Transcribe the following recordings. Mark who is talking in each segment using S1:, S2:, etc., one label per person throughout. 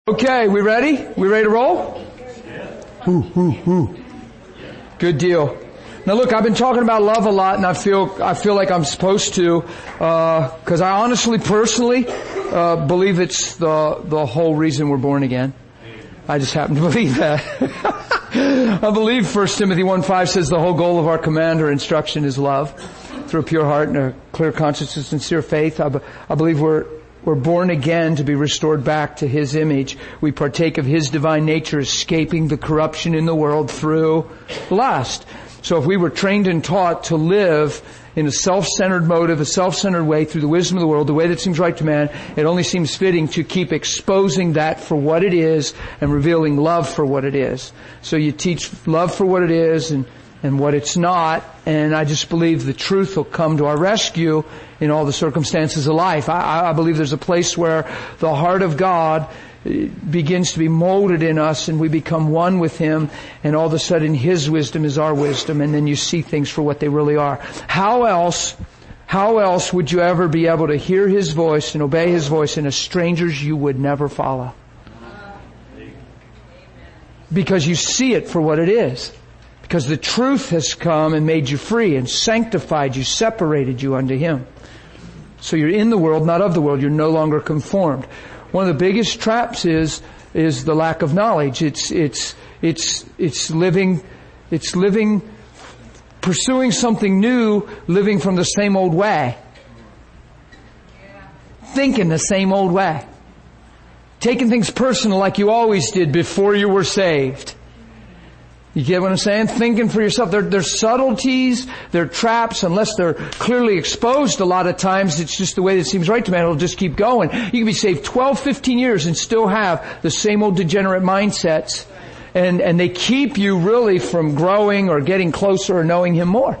S1: Okay, we ready? We ready to roll? Good deal. Now look, I've been talking about love a lot, and I feel like I'm supposed to, because I honestly, personally, believe it's the whole reason we're born again. I just happen to believe that. I believe 1 Timothy 1:5 says the whole goal of our command or instruction is love, through a pure heart and a clear conscience and sincere faith. I believe we're born again to be restored back to His image. We partake of His divine nature, escaping the corruption in the world through lust. So if we were trained and taught to live in a self-centered motive, a self-centered way through the wisdom of the world, the way that seems right to man, it only seems fitting to keep exposing that for what it is and revealing love for what it is. So you teach love for what it is and what it's not, and I just believe the truth will come to our rescue in all the circumstances of life. I believe there's a place where the heart of God begins to be molded in us and we become one with Him, and all of a sudden His wisdom is our wisdom, and then you see things for what they really are. How else would you ever be able to hear His voice and obey His voice in a stranger's you would never follow? Because you see it for what it is. Because the truth has come and made you free and sanctified you, separated you unto Him. So you're in the world, not of the world. You're no longer conformed. One of the biggest traps is the lack of knowledge. It's living, pursuing something new, living from the same old way. Thinking the same old way. Taking things personal like you always did before you were saved. You get what I'm saying? Thinking for yourself. They're subtleties, they're traps, unless they're clearly exposed a lot of times. It's just the way that seems right to man. It'll just keep going. You can be saved 12, 15 years and still have the same old degenerate mindsets. And they keep you really from growing or getting closer or knowing Him more.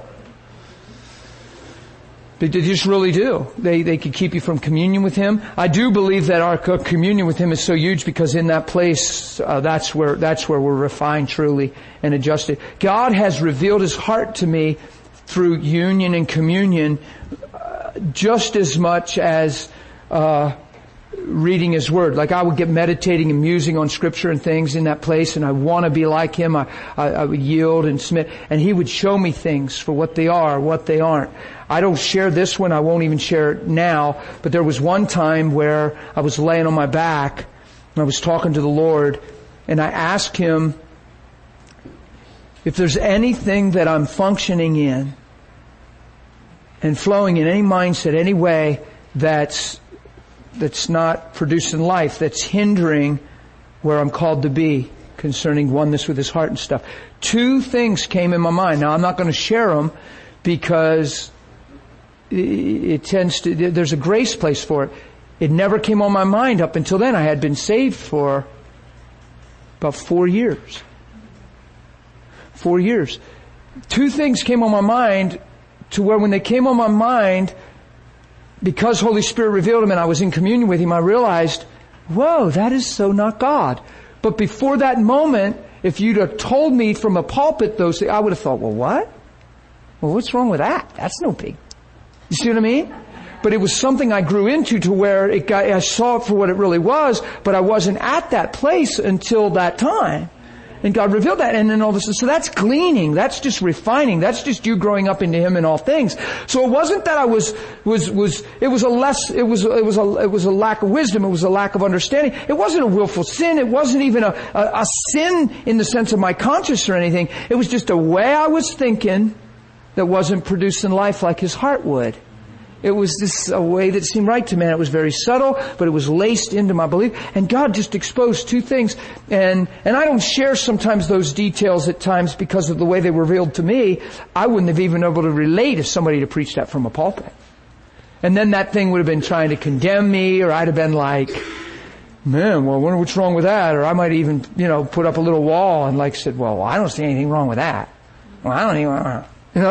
S1: They just really do. They could keep you from communion with Him. I do believe that our communion with Him is so huge because in that place, that's where we're refined truly and adjusted. God has revealed His heart to me through union and communion, just as much as reading His Word. Like I would get meditating and musing on Scripture and things in that place, and I want to be like Him. I would yield and submit, and He would show me things for what they are, what they aren't. I don't share this one. I won't even share it now. But there was one time where I was laying on my back and I was talking to the Lord, and I asked Him if there's anything that I'm functioning in and flowing in any mindset, any way that's not producing life, that's hindering where I'm called to be concerning oneness with His heart and stuff. Two things came in my mind. Now I'm not going to share them because it tends to, there's a grace place for it. It never came on my mind up until then. I had been saved for about 4 years. 4 years. Two things came on my mind to where when they came on my mind, because Holy Spirit revealed Him and I was in communion with Him, I realized, whoa, that is so not God. But before that moment, if you'd have told me from a pulpit those things, I would have thought, well, what? Well, what's wrong with that? That's no big. You see what I mean? But it was something I grew into to where I saw it for what it really was, but I wasn't at that place until that time. And God revealed that, and then all this. So that's gleaning. That's just refining. That's just you growing up into Him in all things. So it wasn't that I it was a lack of wisdom. It was a lack of understanding. It wasn't a willful sin. It wasn't even a sin in the sense of my conscience or anything. It was just a way I was thinking that wasn't producing life like His heart would. It was a way that seemed right to man. It was very subtle, but it was laced into my belief. And God just exposed two things. And I don't share sometimes those details at times because of the way they were revealed to me. I wouldn't have even been able to relate if somebody had preached that from a pulpit. And then that thing would have been trying to condemn me, or I'd have been like, man, well, I wonder what's wrong with that. Or I might even, put up a little wall and said, well, I don't see anything wrong with that. Well, I don't even... You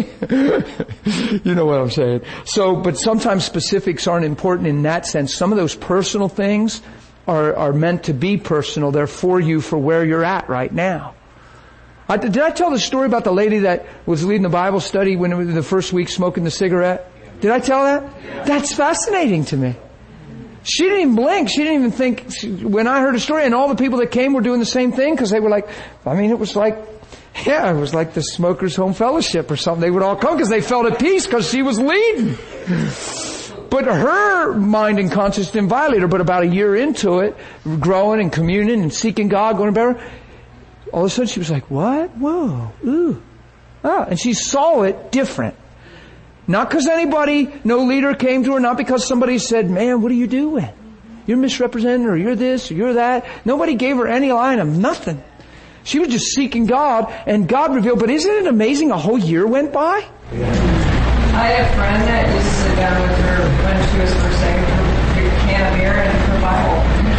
S1: know what I'm saying. So, but sometimes specifics aren't important in that sense. Some of those personal things are meant to be personal. They're for you for where you're at right now. Did I tell the story about the lady that was leading the Bible study when it was the first week smoking the cigarette? Did I tell that? That's fascinating to me. She didn't even blink. She didn't even think, when I heard a story, and all the people that came were doing the same thing, because they were like, it was like the Smokers Home Fellowship or something. They would all come because they felt at peace because she was leading. But her mind and conscience didn't violate her. But about a year into it, growing and communing and seeking God, going to bed, all of a sudden she was like, what? Whoa, ooh. Ah, and she saw it different. Not because no leader came to her, not because somebody said, man, what are you doing? You're misrepresenting, or you're this, or you're that. Nobody gave her any line of nothing. She was just seeking God, and God revealed. But isn't it amazing a whole year went by?
S2: I had a friend that used to sit down with her when she was first saved, her can of beer and her Bible.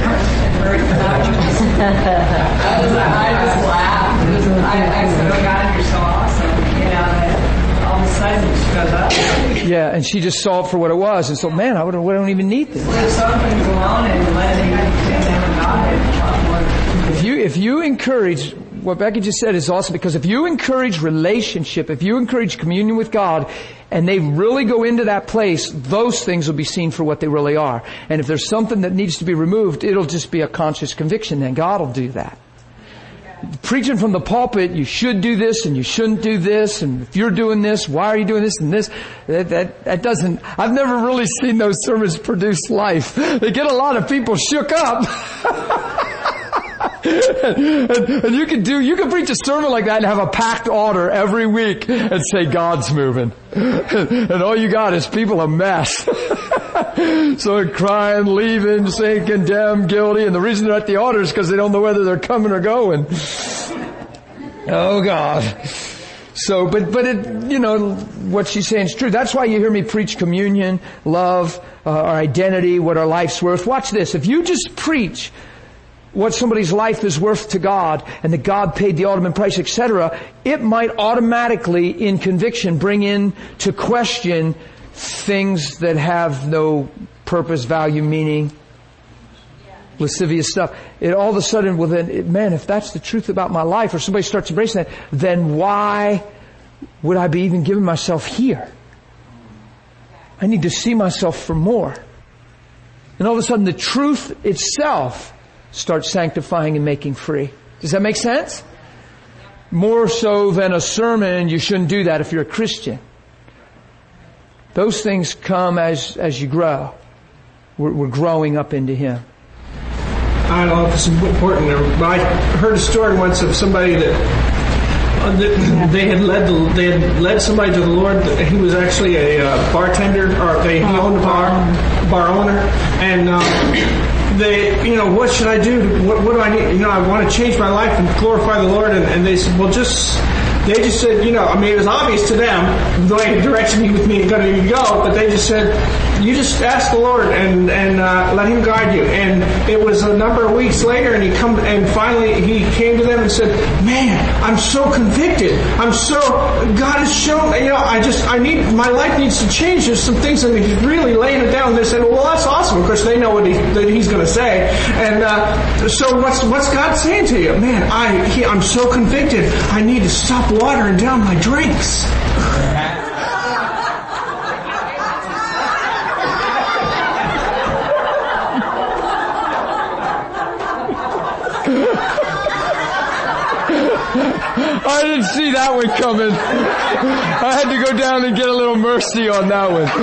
S2: I just laughed. I said, oh God, you're so awesome. And all of a sudden she goes up.
S1: Yeah, and she just saw it for what it was. And so, man, I don't even need this.
S2: Leave some things alone and let it God.
S1: If you encourage, what Becky just said is awesome, because if you encourage relationship, if you encourage communion with God, and they really go into that place, those things will be seen for what they really are. And if there's something that needs to be removed, it'll just be a conscious conviction, then God will do that. Preaching from the pulpit, you should do this and you shouldn't do this, and if you're doing this, why are you doing this and this? That doesn't, I've never really seen those sermons produce life. They get a lot of people shook up. And you can preach a sermon like that and have a packed altar every week and say God's moving. And all you got is people a mess. So crying, leaving, saying condemned, guilty, and the reason they're at the altar is because they don't know whether they're coming or going. Oh God. So, but what she's saying is true. That's why you hear me preach communion, love, our identity, what our life's worth. Watch this. If you just preach what somebody's life is worth to God, and that God paid the ultimate price, etc., it might automatically, in conviction, bring in to question things that have no purpose, value, meaning, lascivious stuff. It all of a sudden, man, if that's the truth about my life, or somebody starts embracing that, then why would I be even giving myself here? I need to see myself for more. And all of a sudden, the truth itself start sanctifying and making free. Does that make sense? More so than a sermon, you shouldn't do that if you're a Christian. Those things come as you grow. We're growing up into Him.
S3: I don't know if this is important. I heard a story once of somebody that they had led somebody to the Lord. He was actually a bartender, or he owned a bar owner, and they, what should I do? What do I need? I want to change my life and glorify the Lord. And they said, they just said, it was obvious to them the direction he was going to go, but they just said, you just ask the Lord and let Him guide you. And it was a number of weeks later, and finally he came to them and said, man, I'm so convicted. God has shown, my life needs to change. There's some things, and He's really laying it down. And they said, well, that's awesome. Of course, they know what He's going to say. And so what's God saying to you? Man, I'm so convicted. I need to stop watering down my drinks.
S1: I didn't see that one coming. I had to go down and get a little mercy on that one.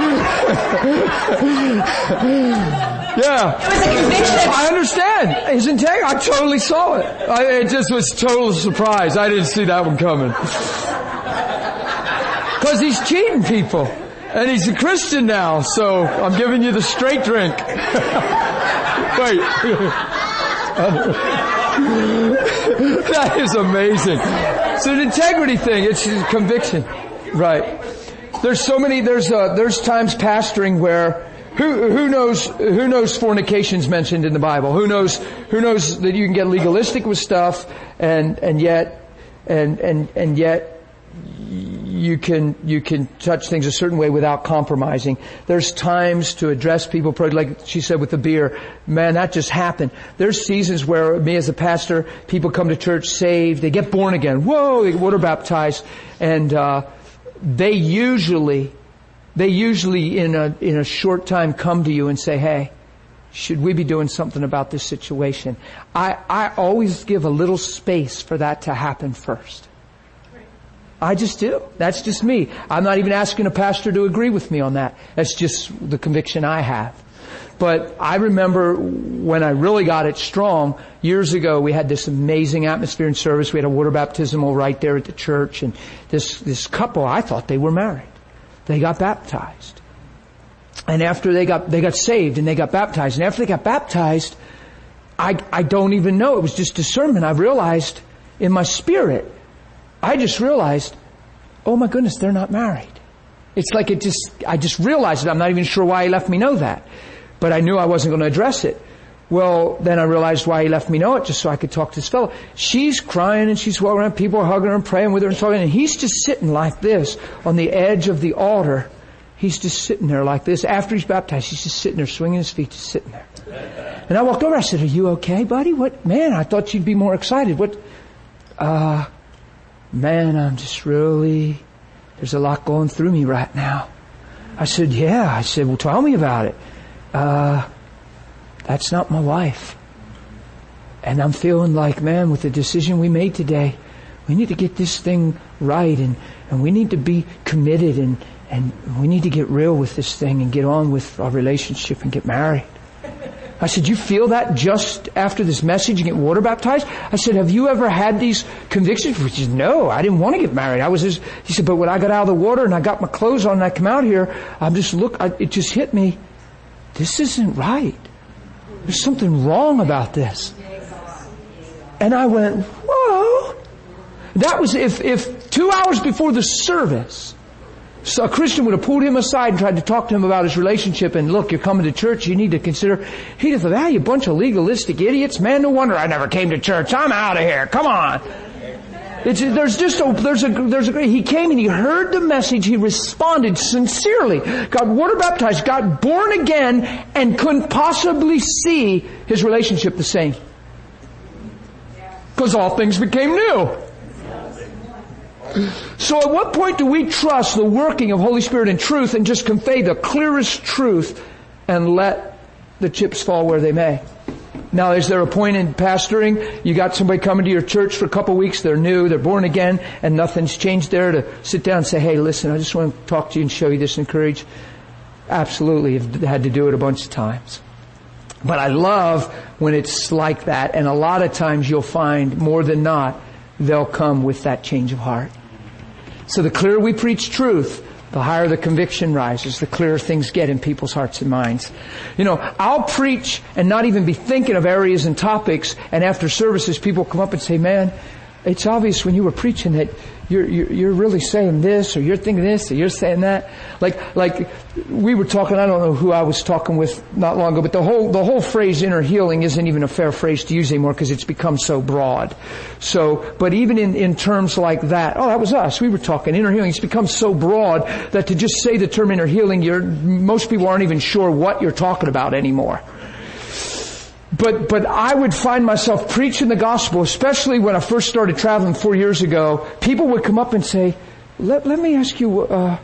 S1: Yeah.
S4: It was a conviction.
S1: I understand. His integrity. I totally saw it. It just was total surprise. I didn't see that one coming. Because he's cheating people. And he's a Christian now, so I'm giving you the straight drink. Wait. That is amazing. It's an integrity thing. It's a conviction. Right. There's times pastoring where who knows fornication's mentioned in the Bible? Who knows that you can get legalistic with stuff and yet you can touch things a certain way without compromising. There's times to address people, like she said with the beer. Man, that just happened. There's seasons where me as a pastor, people come to church saved, they get born again. Whoa, they get water baptized, and they usually in a short time come to you and say, hey, Should we be doing something about this situation? I always give a little space for that to happen first. I just do. That's just me. I'm not even asking a pastor to agree with me on that. That's just the conviction I have. But I remember when I really got it strong, years ago, we had this amazing atmosphere in service. We had a water baptismal right there at the church, and this couple, I thought they were married. They got baptized. And after they got saved and they got baptized, and after they got baptized, I don't even know, it was just discernment. I realized in my spirit, I just realized, oh my goodness, they're not married. It's like I just realized it. I'm not even sure why he left me know that. But I knew I wasn't going to address it. Well, then I realized why he left me know it, just so I could talk to this fellow. She's crying and she's walking around, people are hugging her and praying with her and talking, and he's just sitting like this on the edge of the altar. He's just sitting there like this. After he's baptized, he's just sitting there, swinging his feet, just sitting there. And I walked over, I said, are you okay, buddy? What? Man, I thought you'd be more excited. What? Man, I'm just really, there's a lot going through me right now. I said, yeah. I said, well, tell me about it. That's not my wife. And I'm feeling like, man, with the decision we made today, we need to get this thing right, and we need to be committed, and we need to get real with this thing and get on with our relationship and get married. I said, you feel that just after this message and get water baptized? I said, have you ever had these convictions? He said, no, I didn't want to get married. He said, but when I got out of the water and I got my clothes on and I come out here, it just hit me. This isn't right. There's something wrong about this. And I went, whoa. That was if 2 hours before the service, so a Christian would have pulled him aside and tried to talk to him about his relationship and, look, you're coming to church, you need to consider. He'd have thought, you bunch of legalistic idiots, man, no wonder I never came to church. I'm out of here. Come on. He came and he heard the message, he responded sincerely, got water baptized, got born again, and couldn't possibly see his relationship the same. Because all things became new. So at what point do we trust the working of Holy Spirit and truth and just convey the clearest truth and let the chips fall where they may? Now, is there a point in pastoring? You got somebody coming to your church for a couple of weeks, they're new, they're born again, and nothing's changed there, to sit down and say, hey, listen, I just want to talk to you and show you this, encourage. Absolutely, I've had to do it a bunch of times. But I love when it's like that, and a lot of times you'll find, more than not, they'll come with that change of heart. So the clearer we preach truth, the higher the conviction rises, the clearer things get in people's hearts and minds. You know, I'll preach and not even be thinking of areas and topics, and after services people come up and say, man, it's obvious when you were preaching that you're really saying this, or you're thinking this, or you're saying that. Like we were talking, I don't know who I was talking with not long ago, but the whole phrase inner healing isn't even a fair phrase to use anymore because it's become so broad. So, but even in terms like that, that was us. We were talking inner healing. It's become so broad that to just say the term inner healing, most people aren't even sure what you're talking about anymore. But I would find myself preaching the gospel, especially when I first started traveling 4 years ago. People would come up and say, let me ask you,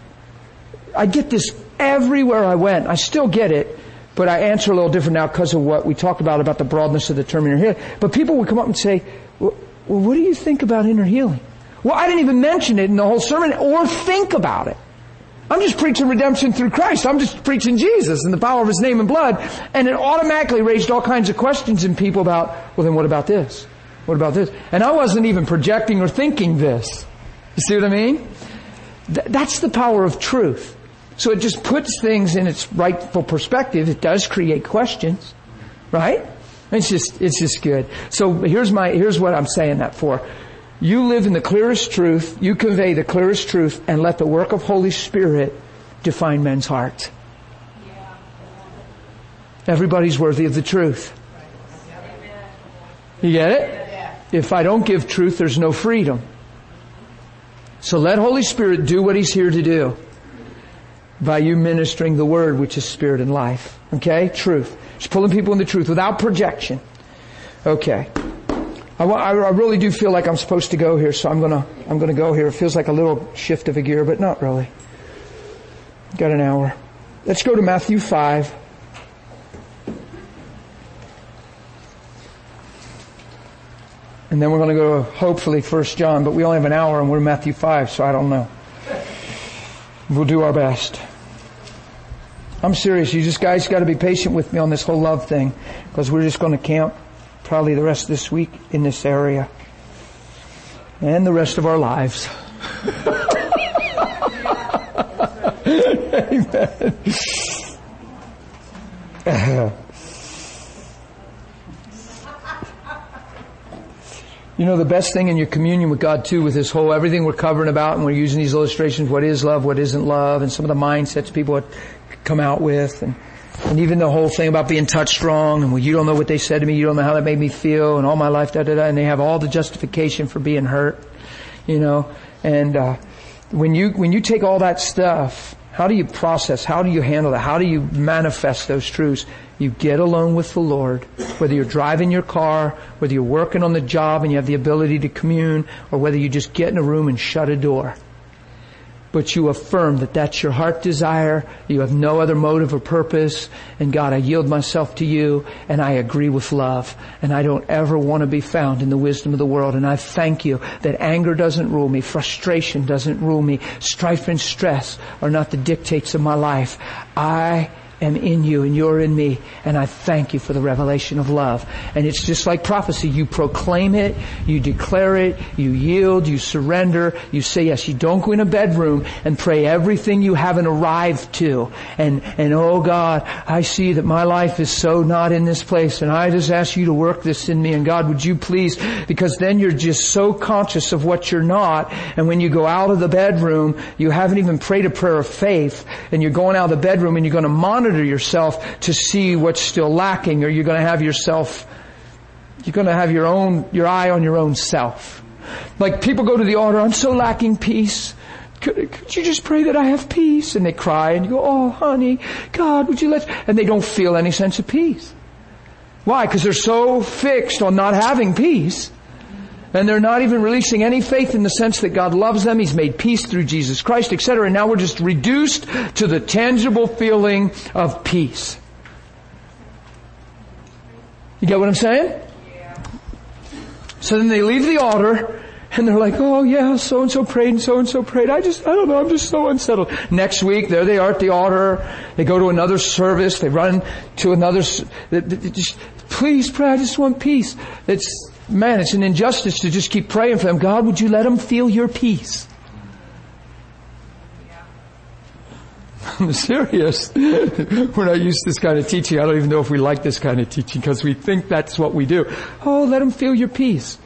S1: I get this everywhere I went. I still get it, but I answer a little different now because of what we talked about the broadness of the term inner healing. But people would come up and say, well, what do you think about inner healing? Well, I didn't even mention it in the whole sermon or think about it. I'm just preaching redemption through Christ. I'm just preaching Jesus and the power of His name and blood. And it automatically raised all kinds of questions in people about, well, then what about this? What about this? And I wasn't even projecting or thinking this. You see what I mean? That's the power of truth. So it just puts things in its rightful perspective. It does create questions. Right? It's just good. So here's what I'm saying that for. You live in the clearest truth, you convey the clearest truth, and let the work of Holy Spirit define men's hearts. Everybody's worthy of the truth. You get it? If I don't give truth, there's no freedom. So let Holy Spirit do what He's here to do by you ministering the Word, which is spirit and life. Okay? Truth. Just pulling people in the truth without projection. Okay. I really do feel like I'm supposed to go here, so I'm gonna go here. It feels like a little shift of a gear, but not really. Got an hour. Let's go to Matthew 5. And then we're going to go to, hopefully, 1 John, but we only have an hour and we're Matthew 5, so I don't know. We'll do our best. I'm serious. You just guys got to be patient with me on this whole love thing, because we're just going to camp probably the rest of this week in this area. And the rest of our lives. Amen. You know, the best thing in your communion with God too, with this whole everything we're covering about, and we're using these illustrations, what is love, what isn't love, and some of the mindsets people come out with, and even the whole thing about being touched wrong, and well, you don't know what they said to me, you don't know how that made me feel, and all my life, and they have all the justification for being hurt, you know, and when you take all that stuff, how do you process, how do you handle that, how do you manifest those truths? You get alone with the Lord, whether you're driving your car, whether you're working on the job and you have the ability to commune, or whether you just get in a room and shut a door. But you affirm that that's your heart desire, you have no other motive or purpose, and God, I yield myself to you, and I agree with love, and I don't ever want to be found in the wisdom of the world, and I thank you that anger doesn't rule me, frustration doesn't rule me, strife and stress are not the dictates of my life. I am in you and you're in me, and I thank you for the revelation of love. And it's just like prophecy. You proclaim it, you declare it, you yield, you surrender, you say yes. You don't go in a bedroom and pray everything you haven't arrived to. And oh God, I see that my life is so not in this place, and I just ask you to work this in me, and God, would you please, because then you're just so conscious of what you're not, and when you go out of the bedroom, you haven't even prayed a prayer of faith, and you're going out of the bedroom and you're going to monitor yourself to see what's still lacking, or you're going to have your eye on your own self. Like people go to the altar, I'm so lacking peace. Could you just pray that I have peace? And they cry and you go, oh honey, God, would you and they don't feel any sense of peace. Why? Because they're so fixed on not having peace. And they're not even releasing any faith in the sense that God loves them. He's made peace through Jesus Christ, etc. And now we're just reduced to the tangible feeling of peace. You get what I'm saying? Yeah. So then they leave the altar and they're like, oh yeah, so-and-so prayed and so-and-so prayed. I don't know, I'm just so unsettled. Next week, there they are at the altar. They go to another service. They run to another, just, please pray, I just want peace. It's an injustice to just keep praying for them. God, would you let them feel your peace? Yeah. I'm serious. We're not used to this kind of teaching. I don't even know if we like this kind of teaching because we think that's what we do. Oh, let them feel your peace.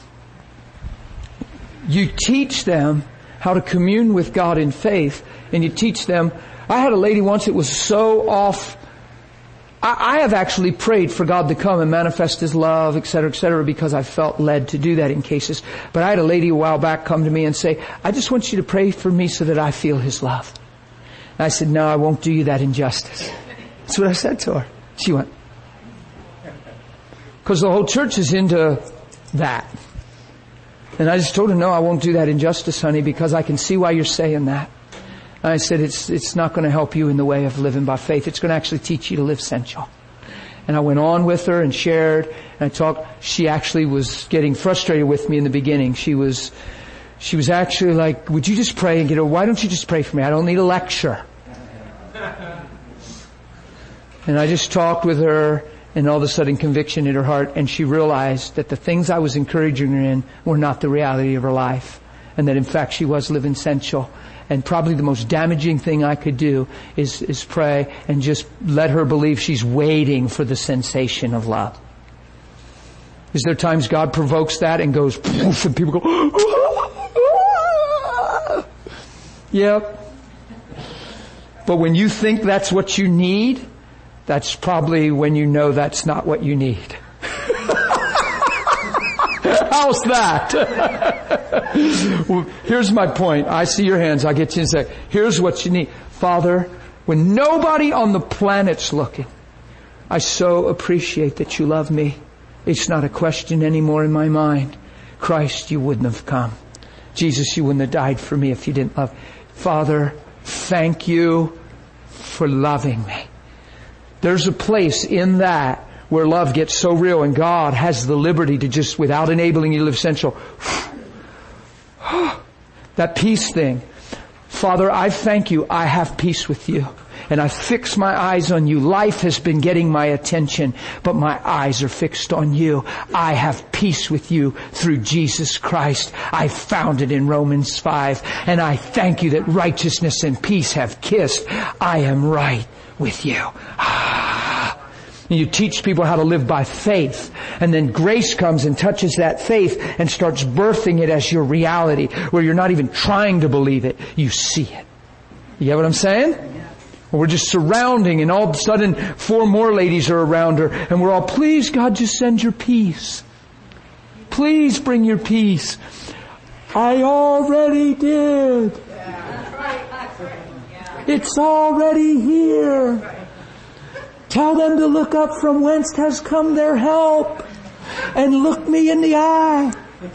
S1: You teach them how to commune with God in faith, and you teach them. I had a lady once that was so off. I have actually prayed for God to come and manifest His love, etc., because I felt led to do that in cases. But I had a lady a while back come to me and say, I just want you to pray for me so that I feel His love. And I said, no, I won't do you that injustice. That's what I said to her. She went. Because the whole church is into that. And I just told her, no, I won't do that injustice, honey, because I can see why you're saying that. And I said, it's not going to help you in the way of living by faith. It's going to actually teach you to live sensual. And I went on with her and shared, and I talked. She actually was getting frustrated with me in the beginning. She was actually like, would you just pray and get her? Why don't you just pray for me? I don't need a lecture. And I just talked with her, and all of a sudden conviction hit her heart, and she realized that the things I was encouraging her in were not the reality of her life, and that in fact she was living sensual. And probably the most damaging thing I could do is pray and just let her believe she's waiting for the sensation of love. Is there times God provokes that and goes poof, and people go yep. But when you think that's what you need, that's probably when you know that's not what you need. How's that? Well, here's my point. I see your hands. I'll get to you in a sec. Here's what you need. Father, when nobody on the planet's looking, I so appreciate that you love me. It's not a question anymore in my mind. Christ, you wouldn't have come. Jesus, you wouldn't have died for me if you didn't love. Father, thank you for loving me. There's a place in that where love gets so real and God has the liberty to just, without enabling you to live sensual, that peace thing. Father, I thank you. I have peace with you. And I fix my eyes on you. Life has been getting my attention, but my eyes are fixed on you. I have peace with you through Jesus Christ. I found it in Romans 5. And I thank you that righteousness and peace have kissed. I am right with you. And you teach people how to live by faith. And then grace comes and touches that faith and starts birthing it as your reality, where you're not even trying to believe it. You see it. You get what I'm saying? Well, we're just surrounding, and all of a sudden 4 more ladies are around her, and we're all, please God, just send your peace. Please bring your peace. I already did. It's already here. Tell them to look up from whence has come their help and look me in the eye.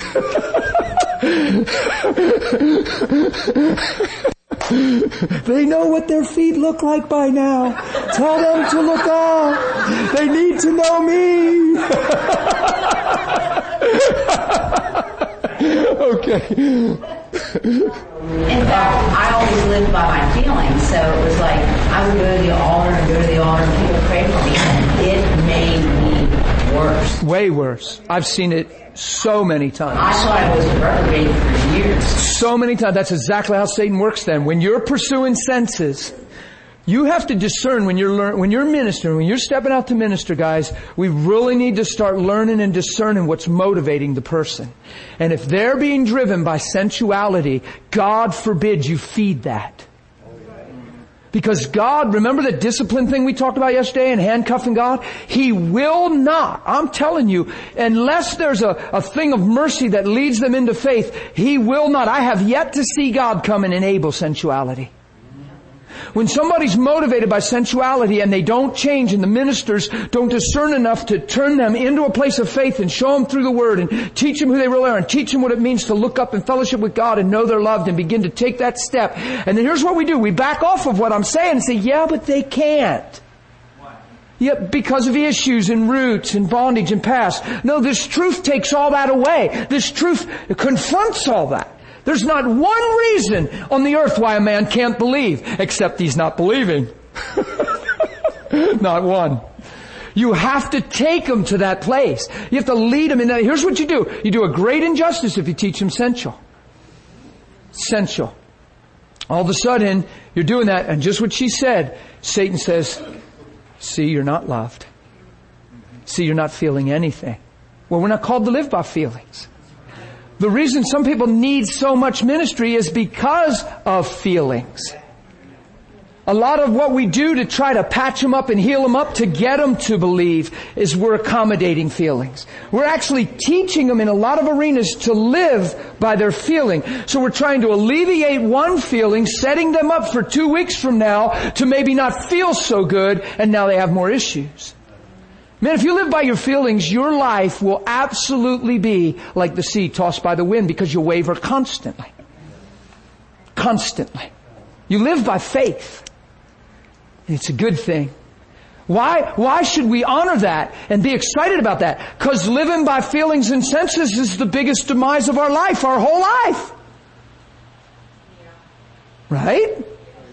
S1: They know what their feet look like by now. Tell them to look up. They need to know me. Okay.
S4: In fact, I always lived by my feelings, so it was like I would go to the altar and people pray for me, and it made me worse.
S1: Way worse. I've seen it so many times.
S4: I thought I was reprobated for years.
S1: So many times. That's exactly how Satan works then. When you're pursuing senses, you have to discern when you're ministering, when you're stepping out to minister, guys, we really need to start learning and discerning what's motivating the person. And if they're being driven by sensuality, God forbid you feed that. Because God, remember the discipline thing we talked about yesterday and handcuffing God? He will not, I'm telling you, unless there's a thing of mercy that leads them into faith, He will not. I have yet to see God come and enable sensuality. When somebody's motivated by sensuality and they don't change and the ministers don't discern enough to turn them into a place of faith and show them through the Word and teach them who they really are and teach them what it means to look up and fellowship with God and know they're loved and begin to take that step. And then here's what we do. We back off of what I'm saying and say, yeah, but they can't. Yeah, because of issues and roots and bondage and past. No, this truth takes all that away. This truth confronts all that. There's not one reason on the earth why a man can't believe, except he's not believing. Not one. You have to take him to that place. You have to lead him in that. Here's what you do. You do a great injustice if you teach him sensual. Sensual. All of a sudden, you're doing that, and just what she said, Satan says, see, you're not loved. See, you're not feeling anything. Well, we're not called to live by feelings. The reason some people need so much ministry is because of feelings. A lot of what we do to try to patch them up and heal them up to get them to believe is we're accommodating feelings. We're actually teaching them in a lot of arenas to live by their feeling. So we're trying to alleviate one feeling, setting them up for 2 weeks from now to maybe not feel so good, and now they have more issues. Man, if you live by your feelings, your life will absolutely be like the sea tossed by the wind because you'll waver constantly. Constantly. You live by faith. And it's a good thing. Why should we honor that and be excited about that? Because living by feelings and senses is the biggest demise of our life, our whole life. Right?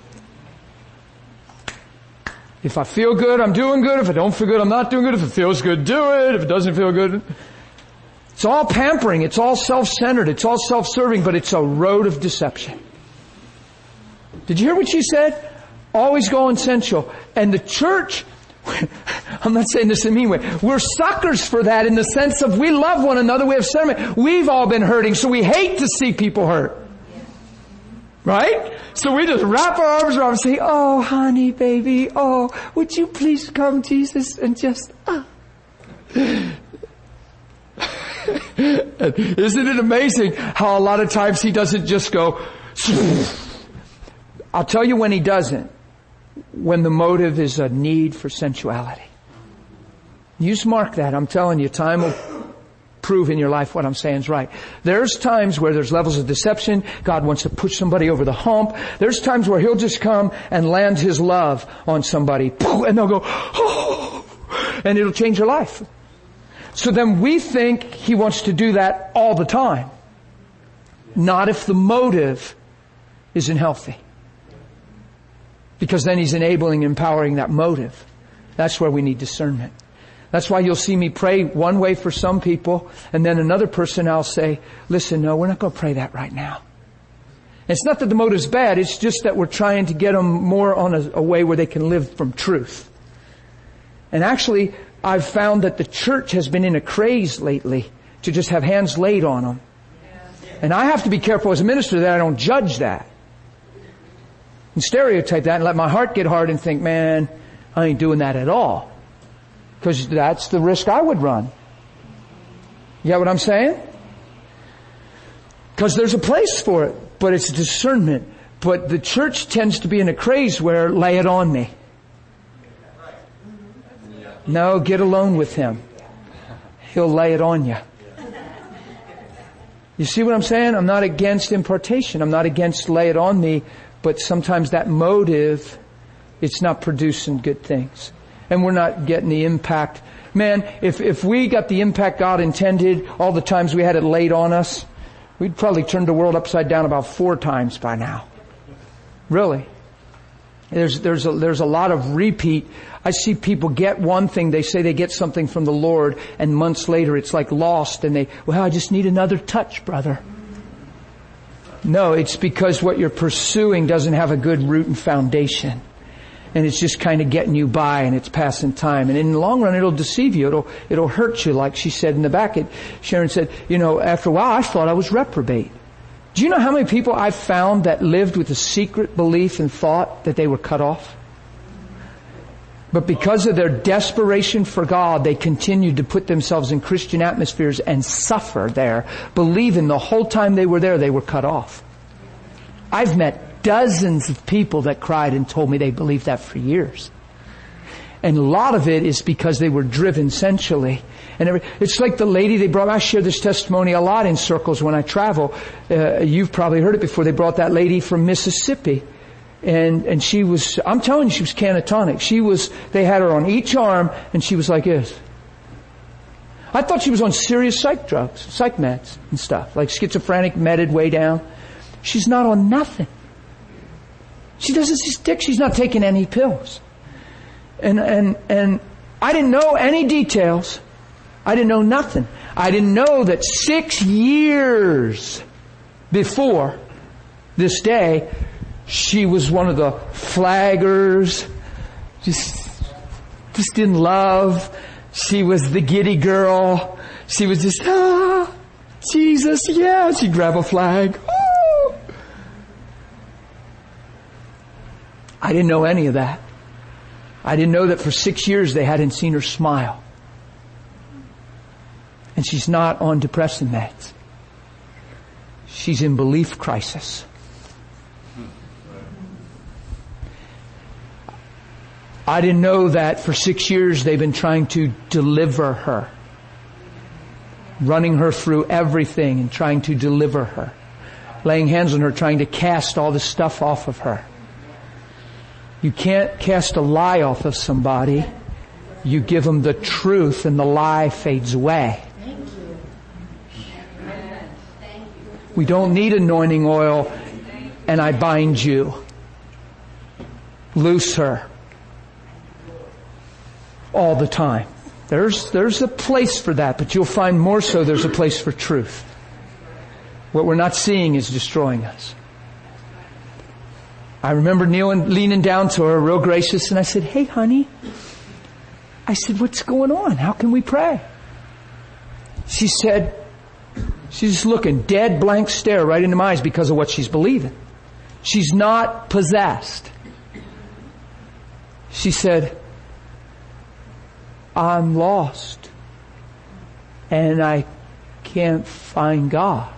S1: If I feel good, I'm doing good. If I don't feel good, I'm not doing good. If it feels good, do it. If it doesn't feel good. It's all pampering. It's all self-centered. It's all self-serving, but it's a road of deception. Did you hear what she said? Always going sensual. And the church, I'm not saying this in a mean way, we're suckers for that in the sense of we love one another. We have sentiment. We've all been hurting, so we hate to see people hurt. Right? So we just wrap our arms around and say, oh, honey, baby, oh, would you please come, Jesus, and just, Isn't it amazing how a lot of times He doesn't just go, I'll tell you when He doesn't. When the motive is a need for sensuality. You just mark that. I'm telling you, time will prove in your life what I'm saying is right. There's times where there's levels of deception. God wants to push somebody over the hump. There's times where He'll just come and land His love on somebody. And they'll go, oh. and it'll change your life. So then we think He wants to do that all the time. Not if the motive isn't healthy. Because then He's enabling, empowering that motive. That's where we need discernment. That's why you'll see me pray one way for some people, and then another person I'll say, listen, no, we're not going to pray that right now. It's not that the motive's bad, it's just that we're trying to get them more on a way where they can live from truth. And actually, I've found that the church has been in a craze lately to just have hands laid on them. And I have to be careful as a minister that I don't judge that and stereotype that and let my heart get hard and think, man, I ain't doing that at all. Because that's the risk I would run. You get what I'm saying? Because there's a place for it, but it's discernment. But the church tends to be in a craze where lay it on me. No, get alone with Him. He'll lay it on you. You see what I'm saying? I'm not against impartation. I'm not against lay it on me. But sometimes that motive, it's not producing good things. And we're not getting the impact. Man, if we got the impact God intended all the times we had it laid on us, we'd probably turn the world upside down about 4 times by now. Really. There's a lot of repeat. I see people get one thing, they say they get something from the Lord, and months later it's like lost, and I just need another touch, brother. No, it's because what you're pursuing doesn't have a good root and foundation. And it's just kind of getting you by, and it's passing time. And in the long run, it'll deceive you. It'll hurt you, like she said in the back. Sharon said, after a while, I thought I was reprobate. Do you know how many people I've found that lived with a secret belief and thought that they were cut off? But because of their desperation for God, they continued to put themselves in Christian atmospheres and suffer there, believing the whole time they were there, they were cut off. I've met dozens of people that cried and told me they believed that for years. And a lot of it is because they were driven sensually. And it's like the lady they brought. I share this testimony a lot in circles when I travel. You've probably heard it before. They brought that lady from Mississippi. And she was, I'm telling you, she was catatonic. They had her on each arm, and she was like this. I thought she was on serious psych meds and stuff, like schizophrenic, meted way down. She's not on nothing. She doesn't stick. She's not taking any pills. And I didn't know any details. I didn't know nothing. I didn't know that 6 years before this day, she was one of the flaggers, just in love. She was the giddy girl. She was just, Jesus, yeah. She'd grab a flag. Oh. I didn't know any of that. I didn't know that for 6 years they hadn't seen her smile. And she's not on depressant meds. She's in belief crisis. I didn't know that for 6 years they've been trying to deliver her. Running her through everything and trying to deliver her. Laying hands on her, trying to cast all this stuff off of her. You can't cast a lie off of somebody. You give them the truth and the lie fades away.
S4: Thank you. Thank you.
S1: We don't need anointing oil and I bind you. Loose her. All the time. There's a place for that, but you'll find more so there's a place for truth. What we're not seeing is destroying us. I remember leaning down to her, real gracious, and I said, "Hey, honey." I said, "What's going on? How can we pray?" She said, she's just looking, dead blank stare right into my eyes because of what she's believing. She's not possessed. She said, "I'm lost and I can't find God."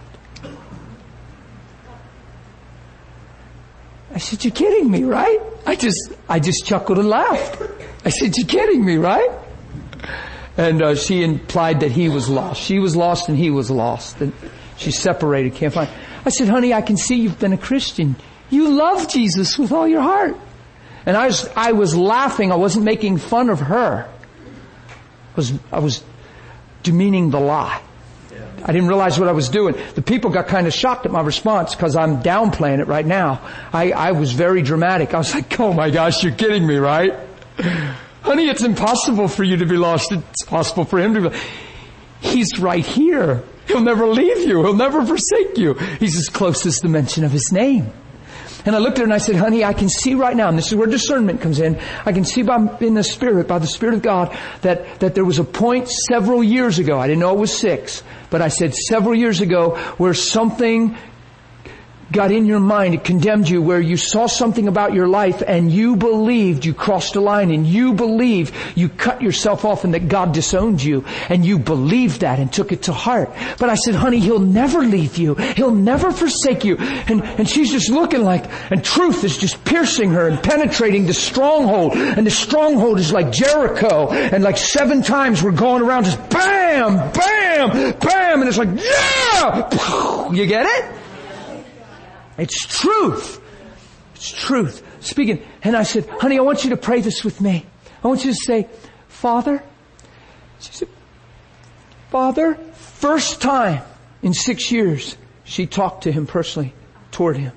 S1: I said, "You're kidding me, right?" I just chuckled and laughed. I said, "You're kidding me, right?" And she implied that he was lost. She was lost and he was lost. And she separated, can't find. I said, "Honey, I can see you've been a Christian. You love Jesus with all your heart." And I was laughing. I wasn't making fun of her. I was demeaning the lie. I didn't realize what I was doing. The people got kind of shocked at my response because I'm downplaying it right now. I was very dramatic. I was like, oh my gosh, you're kidding me, right? Honey, it's impossible for you to be lost. It's possible for him to be. He's right here. He'll never leave you. He'll never forsake you. He's as close as the mention of his name. And I looked at her and I said, honey, I can see right now, and this is where discernment comes in, I can see by the Spirit of God, that there was a point several years ago, I didn't know it was 6, but I said several years ago, where something got in your mind, it condemned you, where you saw something about your life and you believed you crossed a line, and you believed you cut yourself off and that God disowned you, and you believed that and took it to heart. But I said, honey, He'll never leave you. He'll never forsake you. And she's just looking like, and truth is just piercing her and penetrating the stronghold. And the stronghold is like Jericho. And like 7 times we're going around just bam, bam, bam. And it's like, yeah! You get it? It's truth. It's truth. Speaking. And I said, honey, I want you to pray this with me. I want you to say, Father. She said, Father. First time in 6 years she talked to him personally, toward him.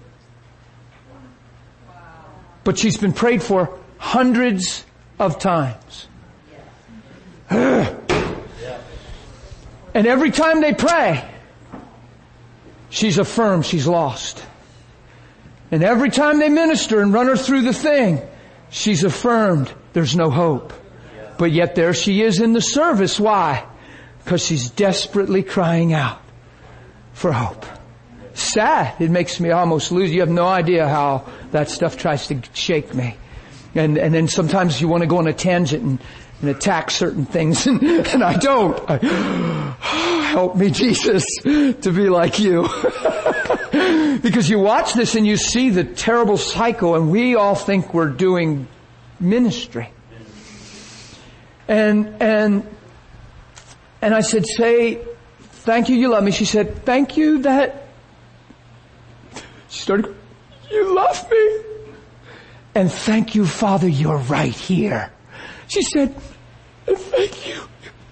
S1: But she's been prayed for hundreds of times. And every time they pray, she's affirmed she's lost. And every time they minister and run her through the thing, she's affirmed there's no hope. But yet there she is in the service. Why? Because she's desperately crying out for hope. Sad. It makes me almost lose. You have no idea how that stuff tries to shake me. And then sometimes you want to go on a tangent and attack certain things, and I don't. Help me, Jesus, to be like you. Because you watch this and you see the terrible cycle, and we all think we're doing ministry. And I said, say, thank you love me. She said, thank you that... She started, you love me. And thank you, Father, you're right here. She said, and thank you.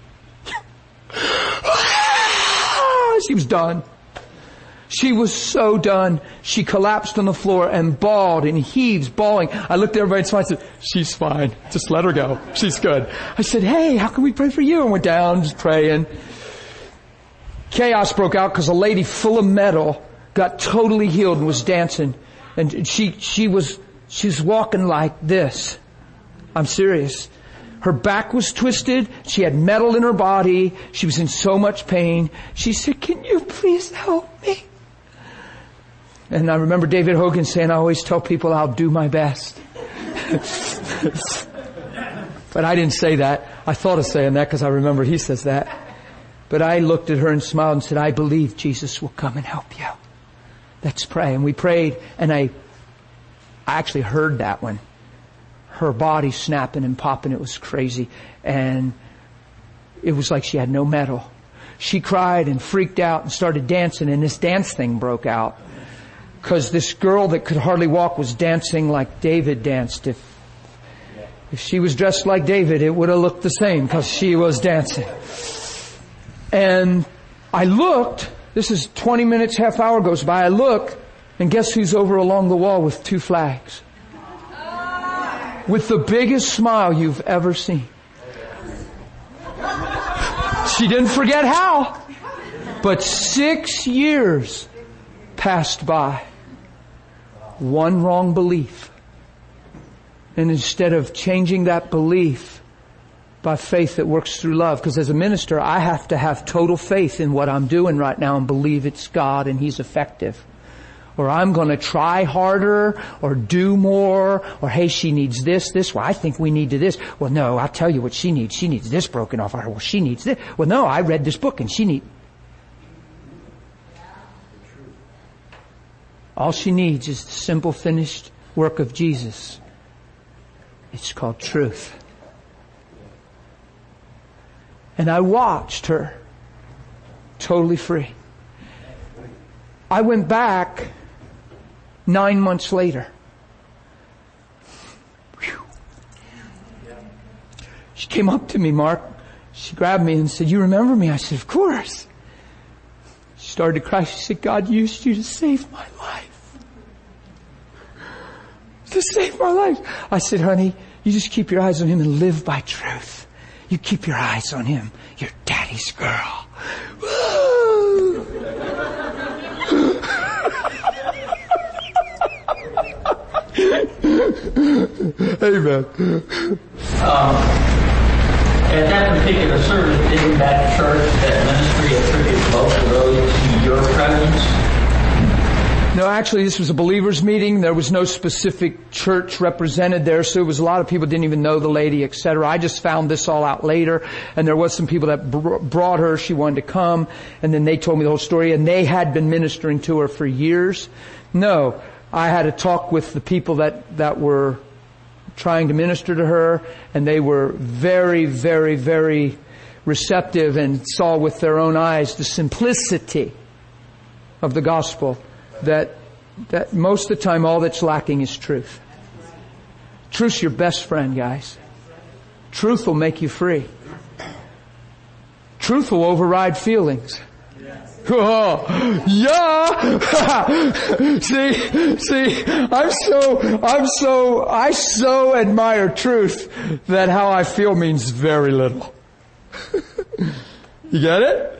S1: She was done. She was so done. She collapsed on the floor and bawled and heaves, bawling. I looked at everybody and smiled and said, she's fine. Just let her go. She's good. I said, hey, how can we pray for you? And went down, just praying. Chaos broke out because a lady full of metal got totally healed and was dancing. And she was walking like this. I'm serious. Her back was twisted. She had metal in her body. She was in so much pain. She said, can you please help me? And I remember David Hogan saying, I always tell people I'll do my best. But I didn't say that. I thought of saying that because I remember he says that. But I looked at her and smiled and said, I believe Jesus will come and help you. Let's pray. And we prayed, and I actually heard that one. Her body snapping and popping. It was crazy. And it was like she had no metal. She cried and freaked out and started dancing, and this dance thing broke out. Because this girl that could hardly walk was dancing like David danced. If she was dressed like David, it would have looked the same because she was dancing. And I looked, this is 20 minutes, half hour goes by, I look, and guess who's over along the wall with 2 flags? With the biggest smile you've ever seen. She didn't forget how. But 6 years passed by. One wrong belief. And instead of changing that belief by faith that works through love, because as a minister, I have to have total faith in what I'm doing right now and believe it's God and He's effective. Or I'm going to try harder or do more, or hey, she needs this. Well, I think we need to this. Well, no, I'll tell you what she needs. She needs this broken off her. Well, she needs this. Well, no, I read this book and she needs... All she needs is the simple finished work of Jesus. It's called truth. And I watched her totally free. I went back 9 months later. Whew. She came up to me, Mark, She grabbed me and said, "You remember me?" I said, "Of course." She started to cry. She said, "God used you to save my life. To save my life." I said, "Honey, you just keep your eyes on Him and live by truth. You keep your eyes on Him. You're Daddy's girl." Amen.
S5: At that particular service, didn't that church, that ministry attribute both of those to your presence?
S1: No, actually this was a believers meeting. There was no specific church represented there, so it was a lot of people didn't even know the lady, etc. I just found this all out later, and there was some people that brought her. She wanted to come, and then they told me the whole story, and they had been ministering to her for years. No, I had a talk with the people that were trying to minister to her, and they were very, very, very receptive and saw with their own eyes the simplicity of the gospel, that most of the time all that's lacking is truth. Truth's your best friend, guys. Truth will make you free. Truth will override feelings. Oh, yeah. see, I so admire truth that how I feel means very little. You get it?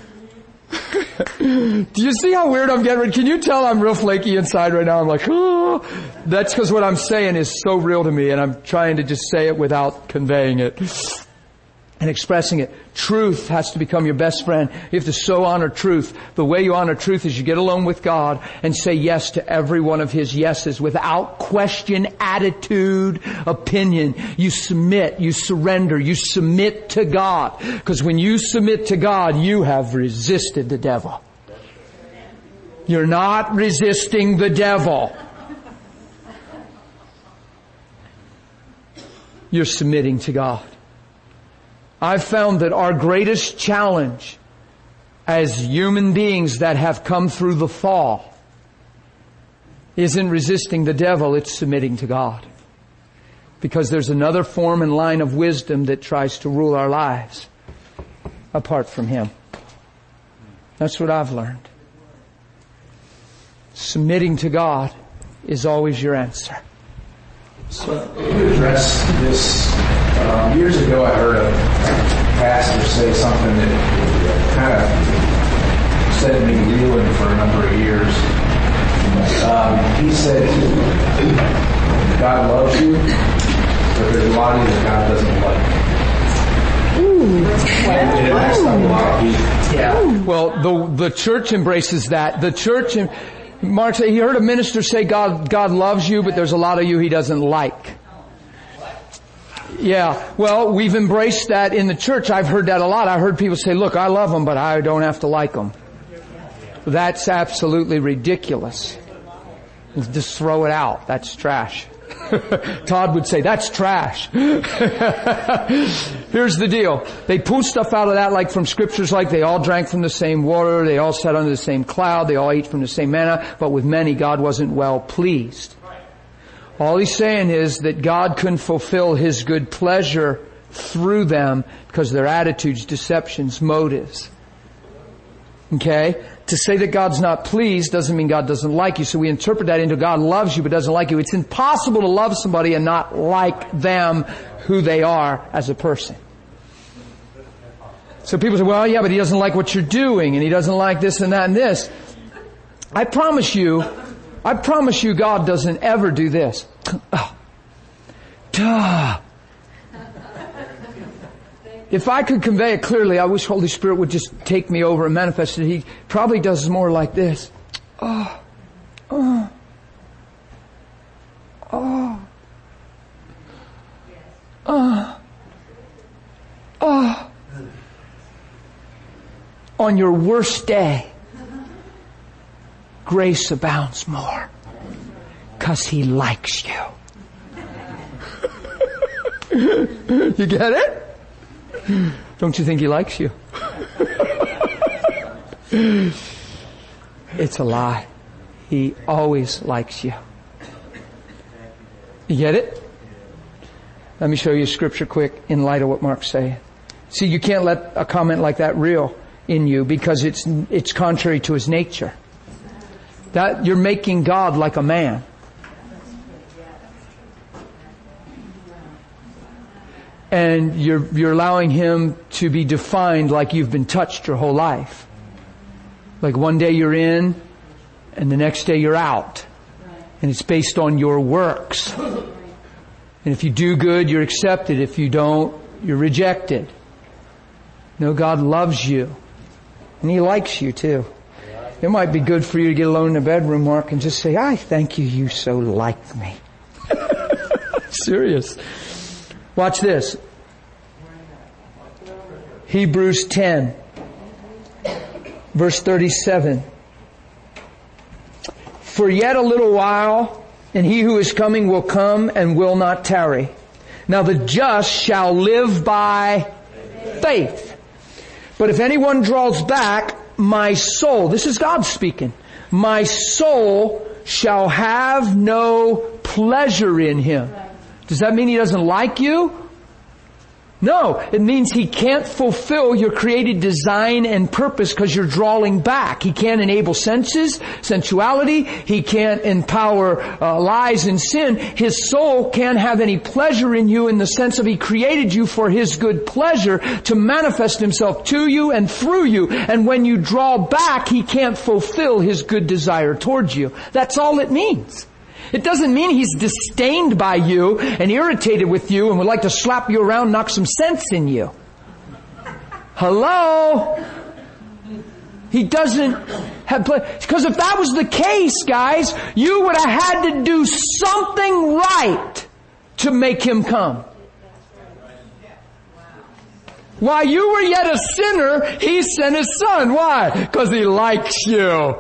S1: Do you see how weird I'm getting? Can you tell I'm real flaky inside right now? I'm like, oh, that's because what I'm saying is so real to me, and I'm trying to just say it without conveying it and expressing it. Truth has to become your best friend. You have to so honor truth. The way you honor truth is you get alone with God and say yes to every one of His yeses without question, attitude, opinion. You submit, you surrender, you submit to God. Because when you submit to God, you have resisted the devil. You're not resisting the devil. You're submitting to God. I've found that our greatest challenge as human beings that have come through the fall isn't resisting the devil, it's submitting to God. Because there's another form and line of wisdom that tries to rule our lives apart from Him. That's what I've learned. Submitting to God is always your answer.
S6: So to address this, years ago I heard a pastor say something that kind of set me reeling for a number of years. He said, God loves you, but there's a lot of you that God doesn't love.
S1: Well, the church embraces that. The church, Mark said, he heard a minister say God loves you, but there's a lot of you He doesn't like. Yeah, well, we've embraced that in the church. I've heard that a lot. I heard people say, look, I love them, but I don't have to like them. That's absolutely ridiculous. Just throw it out. That's trash. Todd would say, that's trash. Here's the deal. They pull stuff out of that like from scriptures like they all drank from the same water, they all sat under the same cloud, they all ate from the same manna, but with many God wasn't well pleased. All he's saying is that God couldn't fulfill His good pleasure through them because of their attitudes, deceptions, motives. Okay? To say that God's not pleased doesn't mean God doesn't like you. So we interpret that into God loves you but doesn't like you. It's impossible to love somebody and not like them, who they are as a person. So people say, well, yeah, but He doesn't like what you're doing and He doesn't like this and that and this. I promise you God doesn't ever do this. Oh. Duh. If I could convey it clearly, I wish Holy Spirit would just take me over and manifest it. He probably does more like this. Oh. Oh. Oh. Oh. Oh. On your worst day, grace abounds more. 'Cause He likes you. You get it? Don't you think He likes you? It's a lie. He always likes you. You get it? Let me show you scripture quick in light of what Mark's saying. See, you can't let a comment like that reel in you because it's contrary to His nature. That you're making God like a man. And you're allowing Him to be defined like you've been touched your whole life. Like one day you're in and the next day you're out. And it's based on your works. And if you do good, you're accepted. If you don't, you're rejected. No, God loves you. And He likes you too. It might be good for you to get alone in the bedroom, Mark, and just say, I thank you, you so like me. Serious. Watch this. Hebrews 10, verse 37. For yet a little while, and He who is coming will come and will not tarry. Now the just shall live by faith. But if anyone draws back, my soul, this is God speaking, my soul shall have no pleasure in him. Does that mean He doesn't like you? No, it means He can't fulfill your created design and purpose because you're drawing back. He can't enable sensuality. He can't empower lies and sin. His soul can't have any pleasure in you in the sense of He created you for His good pleasure to manifest Himself to you and through you. And when you draw back, He can't fulfill His good desire towards you. That's all it means. It doesn't mean He's disdained by you and irritated with you and would like to slap you around, knock some sense in you. Hello? He doesn't have because if that was the case, guys, you would have had to do something right to make Him come. While you were yet a sinner, He sent His Son. Why? Because He likes you.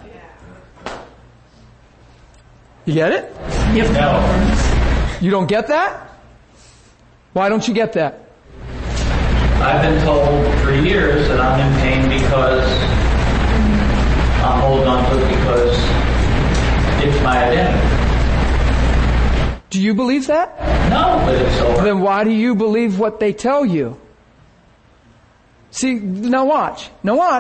S1: You get it?
S5: No.
S1: You don't get that? Why don't you get that?
S5: I've been told for years that I'm in pain because I'm holding on to it because it's my identity.
S1: Do you believe that?
S5: No, but it's so.
S1: Then why do you believe what they tell you? See, now watch.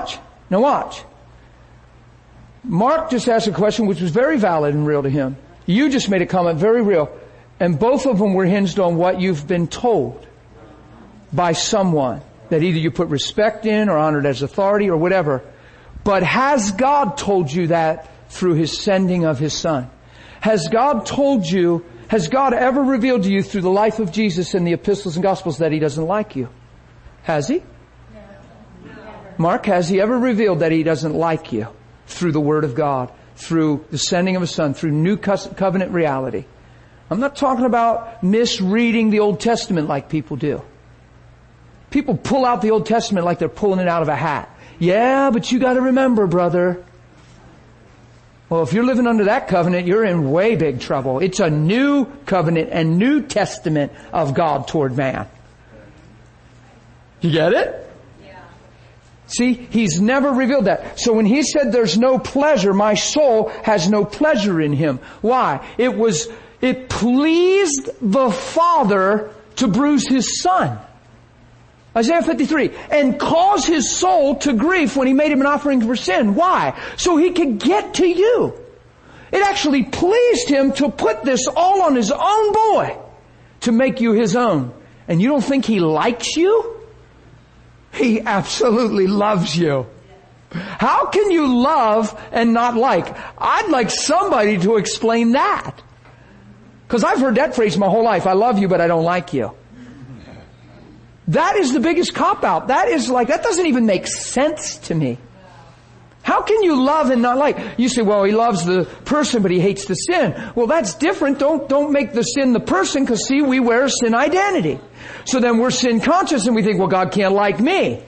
S1: Mark just asked a question which was very valid and real to him. You just made a comment very real. And both of them were hinged on what you've been told by someone. That either you put respect in or honored as authority or whatever. But has God told you that through His sending of His Son? Has God ever revealed to you through the life of Jesus and the epistles and gospels that He doesn't like you? Has He? Mark, has He ever revealed that He doesn't like you? Through the Word of God, through the sending of His Son, through new covenant reality. I'm not talking about misreading the Old Testament like people do. People pull out the Old Testament like they're pulling it out of a hat. Yeah, but you gotta remember, brother. Well, if you're living under that covenant, you're in way big trouble. It's a new covenant and New Testament of God toward man. You get it? See, He's never revealed that. So when He said there's no pleasure, my soul has no pleasure in Him. Why? It pleased the Father to bruise His Son. Isaiah 53. And cause His soul to grief when He made Him an offering for sin. Why? So He could get to you. It actually pleased Him to put this all on His own boy to make you His own. And you don't think He likes you? He absolutely loves you. How can you love and not like? I'd like somebody to explain that. Because I've heard that phrase my whole life. I love you, but I don't like you. That is the biggest cop-out. That doesn't even make sense to me. How can you love and not like? You say, well, He loves the person, but He hates the sin. Well, that's different. Don't make the sin the person, because see, we wear a sin identity. So then we're sin conscious and we think, well, God can't like me.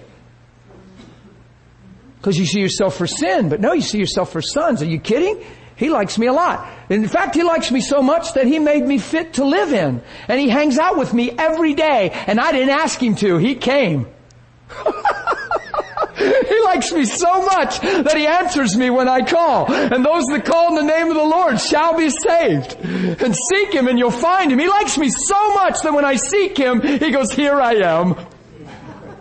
S1: Because you see yourself for sin. But no, you see yourself for sons. Are you kidding? He likes me a lot. In fact, He likes me so much that He made me fit to live in. And He hangs out with me every day. And I didn't ask Him to. He came. He likes me so much that He answers me when I call. And those that call in the name of the Lord shall be saved. And seek Him and you'll find Him. He likes me so much that when I seek Him, He goes, here I am.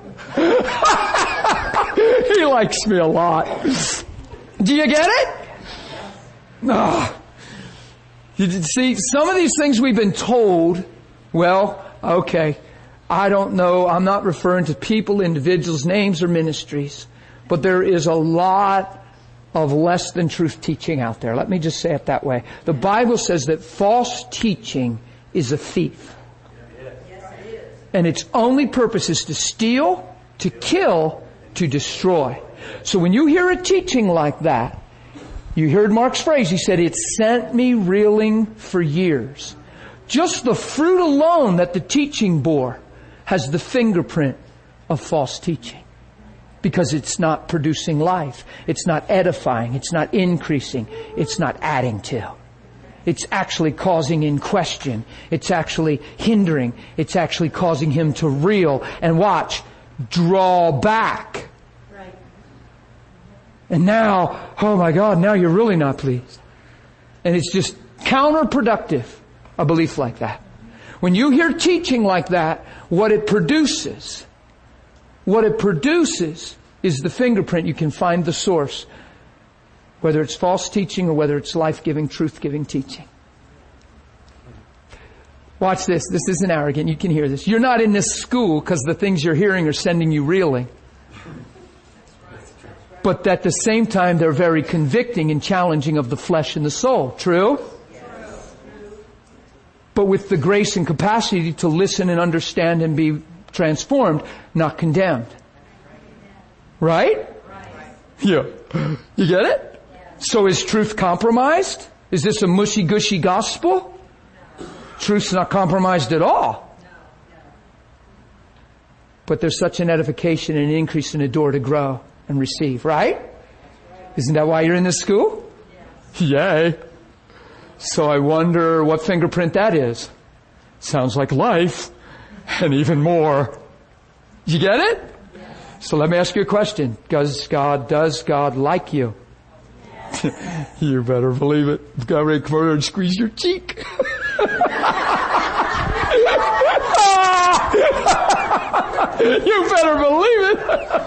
S1: He likes me a lot. Do you get it? No. You see, some of these things we've been told, well, okay, I don't know, I'm not referring to people, individuals, names, or ministries, but there is a lot of less than truth teaching out there. Let me just say it that way. The Bible says that false teaching is a thief. And its only purpose is to steal, to kill, to destroy. So when you hear a teaching like that, you heard Mark's phrase, he said, it sent me reeling for years. Just the fruit alone that the teaching bore has the fingerprint of false teaching. Because it's not producing life. It's not edifying. It's not increasing. It's not adding to. It's actually causing in question. It's actually hindering. It's actually causing him to reel and watch, draw back.
S4: Right.
S1: And now, oh my God, now you're really not pleased. And it's just counterproductive, a belief like that. When you hear teaching like that, what it produces is the fingerprint. You can find the source. Whether it's false teaching or whether it's life-giving, truth-giving teaching. Watch this. This isn't arrogant. You can hear this. You're not in this school because the things you're hearing are sending you reeling. But at the same time, they're very convicting and challenging of the flesh and the soul. True? But with the grace and capacity to listen and understand and be transformed, not condemned. Right? Yeah. You get it? So is truth compromised? Is this a mushy-gushy gospel? Truth's not compromised at all. But there's such an edification and an increase in a door to grow and receive, right? Isn't that why you're in this school? Yay. So I wonder what fingerprint that is. Sounds like life and even more. You get it? So let me ask you a question. Does God like you? You better believe it. God ready to come over and squeeze your cheek. You better believe it.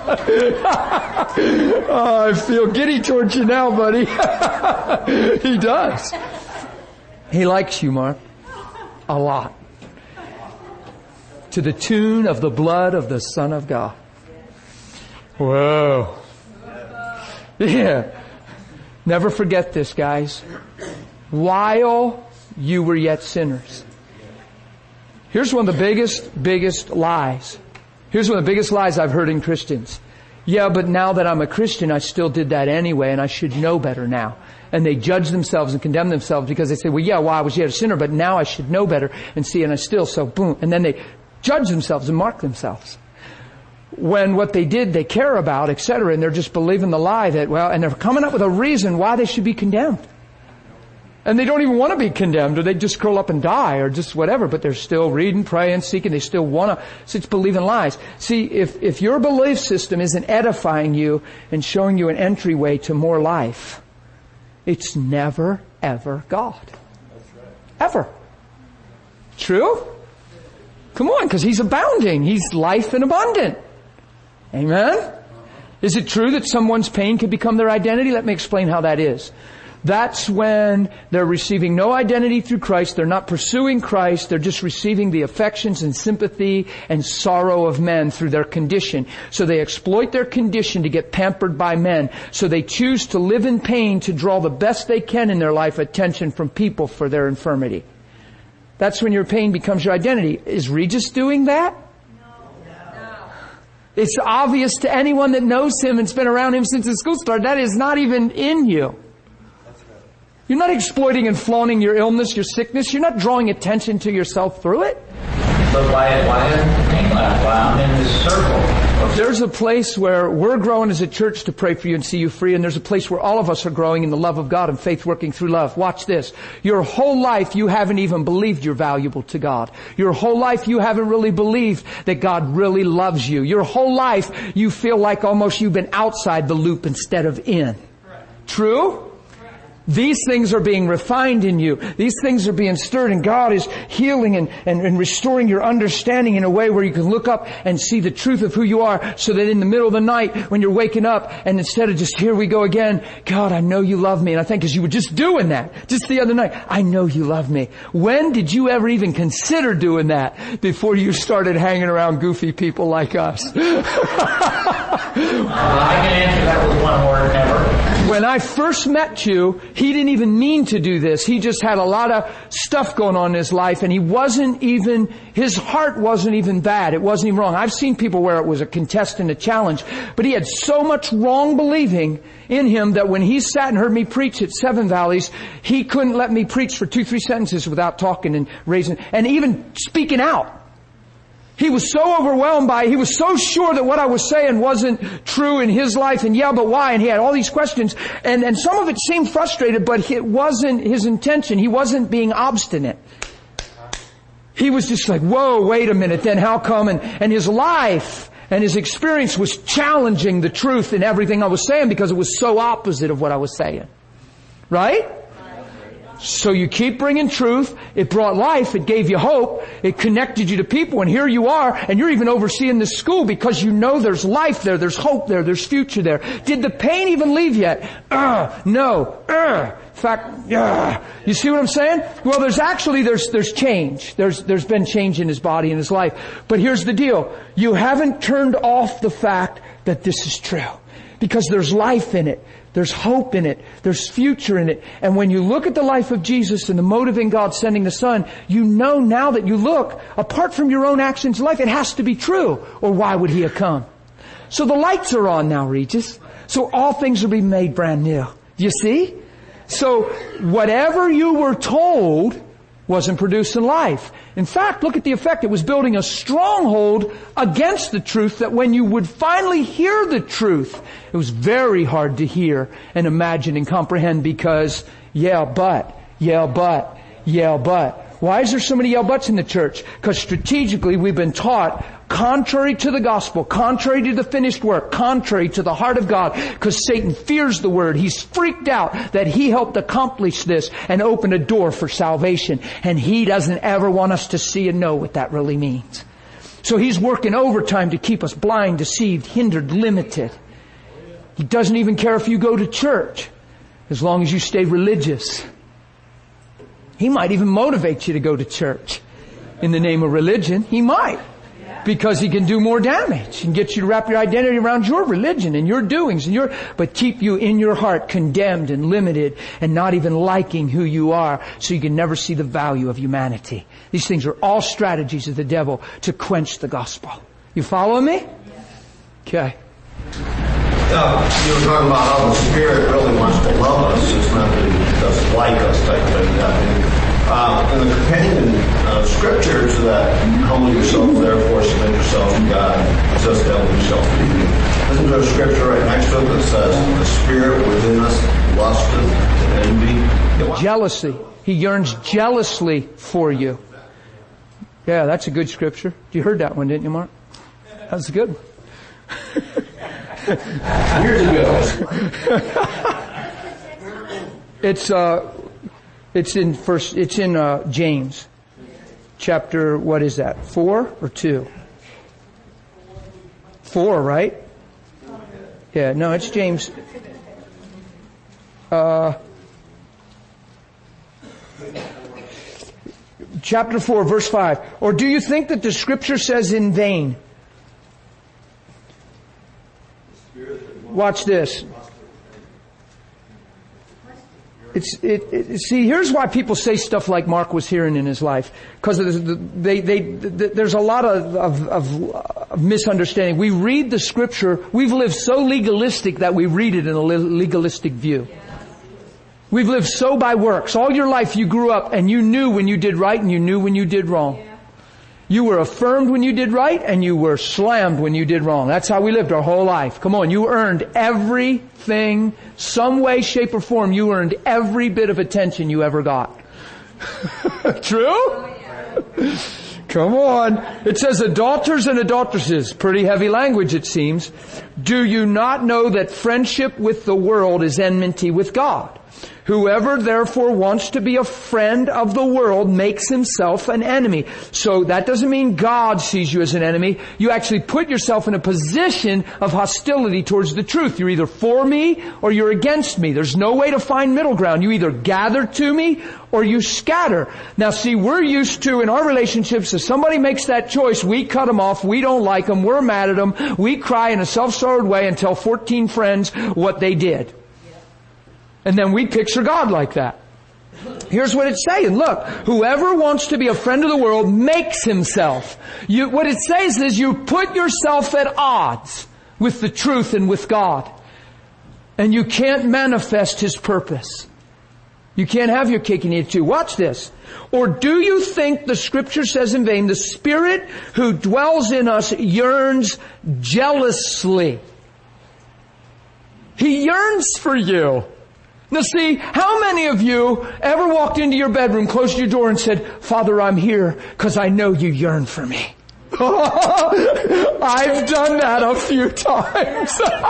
S1: Oh, I feel giddy towards you now, buddy. He does. He likes you, Mark. A lot. To the tune of the blood of the Son of God. Whoa. Yeah. Never forget this, guys. While you were yet sinners. Here's one of the biggest lies. Here's one of the biggest lies I've heard in Christians. Yeah, but now that I'm a Christian, I still did that anyway, and I should know better now. And they judge themselves and condemn themselves because they say, well, yeah, I was yet a sinner, but now I should know better and see, and I still, so boom. And then they judge themselves and mark themselves. When what they did, they care about, etc., and they're just believing the lie that, well, and they're coming up with a reason why they should be condemned. And they don't even want to be condemned, or they just curl up and die, or just whatever, but they're still reading, praying, seeking, they still want to, so it's believing lies. See, if your belief system isn't edifying you and showing you an entryway to more life, it's never, ever God. Ever. True? Come on, because He's abounding. He's life and abundant. Amen? Is it true that someone's pain can become their identity? Let me explain how that is. That's when they're receiving no identity through Christ. They're not pursuing Christ. They're just receiving the affections and sympathy and sorrow of men through their condition. So they exploit their condition to get pampered by men. So they choose to live in pain to draw the best they can in their life attention from people for their infirmity. That's when your pain becomes your identity. Is Regis doing that? It's obvious to anyone that knows him and's been around him since the school started. That is not even in you. You're not exploiting and flaunting your illness, your sickness. You're not drawing attention to yourself through it.
S5: But why I'm in this circle?
S1: There's a place where we're growing as a church to pray for you and see you free, and there's a place where all of us are growing in the love of God and faith working through love. Watch this. Your whole life you haven't even believed you're valuable to God. Your whole life you haven't really believed that God really loves you. Your whole life you feel like almost you've been outside the loop instead of in. True? These things are being refined in you. These things are being stirred, and God is healing and restoring your understanding in a way where you can look up and see the truth of who you are, so that in the middle of the night when you're waking up, and instead of just, here we go again, God, I know you love me. And I think as you were just doing that, just the other night, I know you love me. When did you ever even consider doing that before you started hanging around goofy people like us?
S5: I can answer that with one word, never.
S1: When I first met you, he didn't even mean to do this. He just had a lot of stuff going on in his life, and his heart wasn't even bad. It wasn't even wrong. I've seen people where it was a contest and a challenge, but he had so much wrong believing in him that when he sat and heard me preach at Seven Valleys, he couldn't let me preach for 2-3 sentences without talking and raising, and even speaking out. He was so overwhelmed by it. He was so sure that what I was saying wasn't true in his life, and but why? And he had all these questions, and some of it seemed frustrated, but it wasn't his intention. He wasn't being obstinate. He was just like, whoa, wait a minute, then how come? And his life and his experience was challenging the truth in everything I was saying, because it was so opposite of what I was saying. Right? So you keep bringing truth. It brought life. It gave you hope. It connected you to people. And here you are, and you're even overseeing this school because you know there's life there. There's hope there. There's future there. Did the pain even leave yet? No. In fact, you see what I'm saying? Well, there's change. There's been change in his body and his life. But here's the deal. You haven't turned off the fact that this is true, because there's life in it. There's hope in it. There's future in it. And when you look at the life of Jesus and the motive in God sending the Son, you know now that you look, apart from your own actions in life, it has to be true. Or why would He have come? So the lights are on now, Regis. So all things will be made brand new. You see? So whatever you were told wasn't producing life. In fact, look at the effect. It was building a stronghold against the truth, that when you would finally hear the truth, it was very hard to hear and imagine and comprehend, because but. Why is there so many buts in the church? Because strategically we've been taught contrary to the gospel, contrary to the finished work, contrary to the heart of God, because Satan fears the word. He's freaked out that he helped accomplish this and open a door for salvation. And he doesn't ever want us to see and know what that really means. So he's working overtime to keep us blind, deceived, hindered, limited. He doesn't even care if you go to church, as long as you stay religious. He might even motivate you to go to church in the name of religion. He might. Because he can do more damage and get you to wrap your identity around your religion and your doings but keep you in your heart condemned and limited and not even liking who you are, so you can never see the value of humanity. These things are all strategies of the devil to quench the gospel. You follow me? Okay.
S7: You were talking about how the Spirit really wants to love us. It's not that He doesn't like us type thing. In the companion scriptures, that humble yourself, therefore submit yourself to God, just humble yourself to you. Isn't there a scripture right next to it that says, the Spirit within us lusteth to envy?
S1: Jealousy. He yearns jealously for you. Yeah, that's a good scripture. You heard that one, didn't you, Mark? That's a good one.
S6: Years ago.
S1: It's in James. Chapter, what is that? 4 or 2? 4, right? Yeah, no, it's James. Chapter 4, verse 5. Or do you think that the scripture says in vain? Watch this. See, here's why people say stuff like Mark was hearing in his life. Because there's a lot of misunderstanding. We read the scripture, we've lived so legalistic that we read it in a legalistic view. We've lived so by works. All your life you grew up and you knew when you did right and you knew when you did wrong. You were affirmed when you did right and you were slammed when you did wrong. That's how we lived our whole life. Come on, you earned everything, some way, shape, or form. You earned every bit of attention you ever got. True? Come on. It says adulterers and adulteresses. Pretty heavy language, it seems. Do you not know that friendship with the world is enmity with God? Whoever therefore wants to be a friend of the world makes himself an enemy. So that doesn't mean God sees you as an enemy. You actually put yourself in a position of hostility towards the truth. You're either for me or you're against me. There's no way to find middle ground. You either gather to me or you scatter. Now see, we're used to, in our relationships, if somebody makes that choice, we cut them off, we don't like them, we're mad at them, we cry in a self-centered way and tell 14 friends what they did. And then we picture God like that. Here's what it's saying. Look, whoever wants to be a friend of the world makes himself. What it says is you put yourself at odds with the truth and with God. And you can't manifest His purpose. You can't have your cake and eat it too. Watch this. Or do you think the Scripture says in vain, the Spirit who dwells in us yearns jealously? He yearns for you. Now see, how many of you ever walked into your bedroom, closed your door and said, Father, I'm here because I know you yearn for me. I've done that a few times.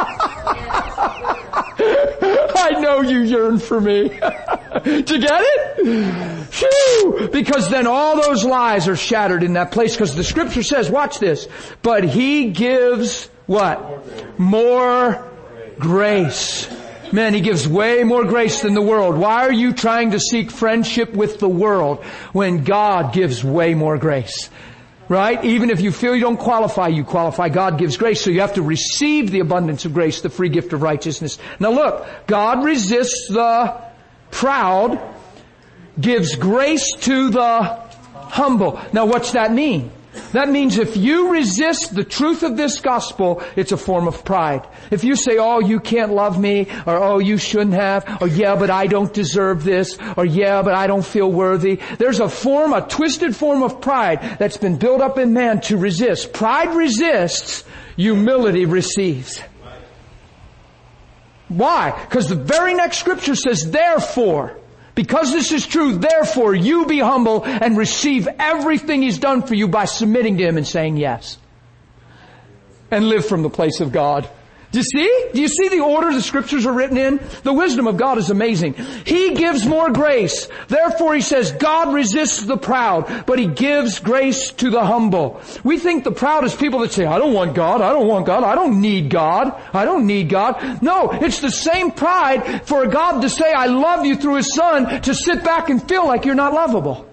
S1: I know you yearn for me. Did you get it? Phew! Because then all those lies are shattered in that place, because the Scripture says, watch this, but He gives what? More grace. Man, He gives way more grace than the world. Why are you trying to seek friendship with the world when God gives way more grace? Right? Even if you feel you don't qualify, you qualify. God gives grace, so you have to receive the abundance of grace, the free gift of righteousness. Now look, God resists the proud, gives grace to the humble. Now what's that mean? That means if you resist the truth of this gospel, it's a form of pride. If you say, oh, you can't love me, or oh, you shouldn't have, or yeah, but I don't deserve this, or yeah, but I don't feel worthy. There's a twisted form of pride that's been built up in man to resist. Pride resists, humility receives. Why? Because the very next scripture says, therefore, because this is true, therefore you be humble and receive everything He's done for you by submitting to Him and saying yes. And live from the place of God. Do you see? Do you see the order the Scriptures are written in? The wisdom of God is amazing. He gives more grace. Therefore He says, God resists the proud, but He gives grace to the humble. We think the proud is people that say, I don't want God, I don't want God, I don't need God, I don't need God. No, it's the same pride for God to say, I love you through His Son, to sit back and feel like you're not lovable.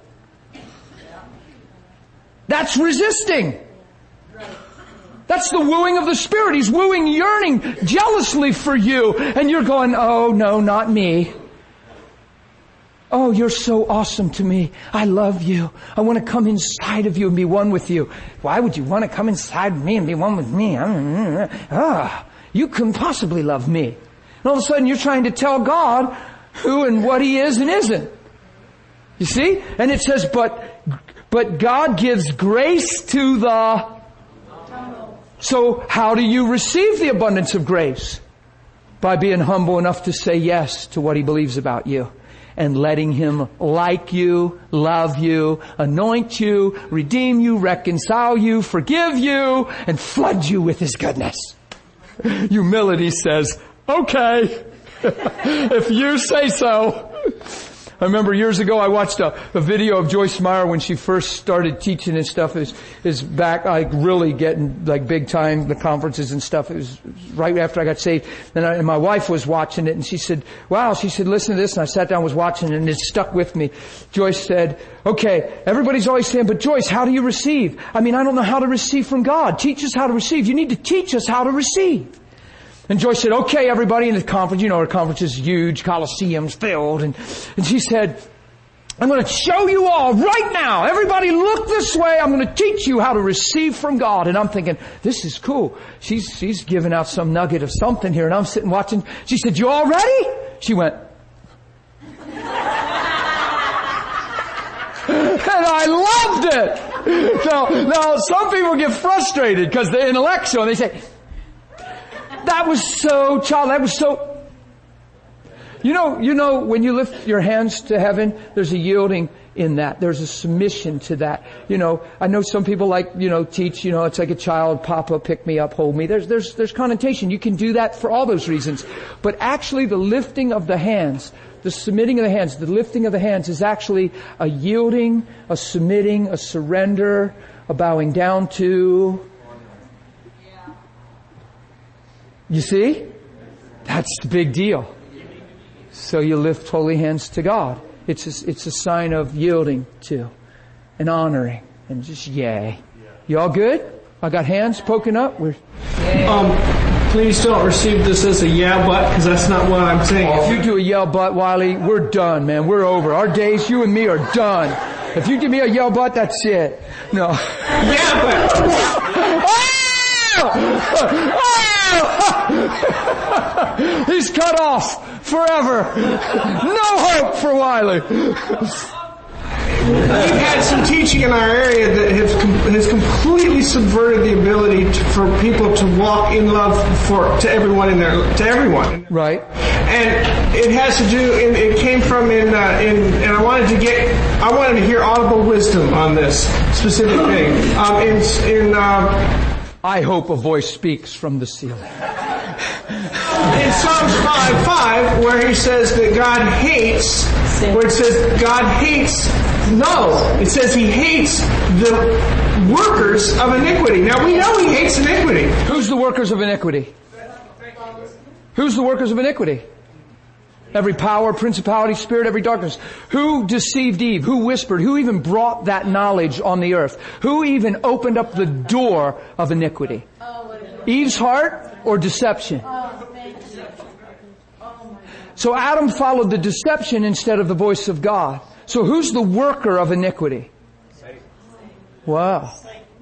S1: That's resisting. That's the wooing of the Spirit. He's wooing, yearning jealously for you. And you're going, oh no, not me. Oh, you're so awesome to me. I love you. I want to come inside of you and be one with you. Why would you want to come inside of me and be one with me? You couldn't possibly love me. And all of a sudden you're trying to tell God who and what He is and isn't. You see? And it says, but God gives grace to the... So how do you receive the abundance of grace? By being humble enough to say yes to what He believes about you. And letting Him like you, love you, anoint you, redeem you, reconcile you, forgive you, and flood you with His goodness. Humility says, okay, if you say so. I remember years ago I watched a video of Joyce Meyer when she first started teaching and stuff. Is back, like really getting like big time, the conferences and stuff. It was right after I got saved. And my wife was watching it and she said, wow, she said, listen to this. And I sat down, was watching it, and it stuck with me. Joyce said, okay, everybody's always saying, but Joyce, how do you receive? I mean, I don't know how to receive from God. Teach us how to receive. You need to teach us how to receive. And Joyce said, okay, everybody in the conference, her conference is huge, coliseums filled. And she said, I'm going to show you all right now. Everybody look this way. I'm going to teach you how to receive from God. And I'm thinking, this is cool. She's giving out some nugget of something here. And I'm sitting watching. She said, you all ready? She went. And I loved it. Now some people get frustrated because they're intellectual and they say, that was so child. That was so. You know, when you lift your hands to heaven, there's a yielding in that. There's a submission to that. I know some people teach, it's like a child, Papa, pick me up, hold me. There's connotation. You can do that for all those reasons. But actually the lifting of the hands, the submitting of the hands, the lifting of the hands is actually a yielding, a submitting, a surrender, a bowing down to. You see? That's the big deal. So you lift holy hands to God. It's a sign of yielding to and honoring and just yay. You all good? I got hands poking up.
S3: Please don't receive this as a yeah but, because that's not what I'm saying.
S1: If you do a yell but, Wiley, we're done, man. We're over. Our days, you and me, are done. If you give me a yell but, that's it. No.
S3: Yeah
S1: but. He's cut off forever. No hope for Wiley.
S3: We've had some teaching in our area that has completely subverted the ability for people to walk in love to everyone.
S1: Right.
S3: And it has to do. It came from and I wanted to hear audible wisdom on this specific thing.
S1: I hope a voice speaks from the ceiling.
S3: In Psalms 5:5, where he says that God hates, where it says God hates, it says he hates the workers of iniquity. Now we know he hates iniquity.
S1: Who's the workers of iniquity? Who's the workers of iniquity? Every power, principality, spirit, every darkness. Who deceived Eve? Who whispered? Who even brought that knowledge on the earth? Who even opened up the door of iniquity? Eve's heart or deception? So Adam followed the deception instead of the voice of God. So who's the worker of iniquity? Wow.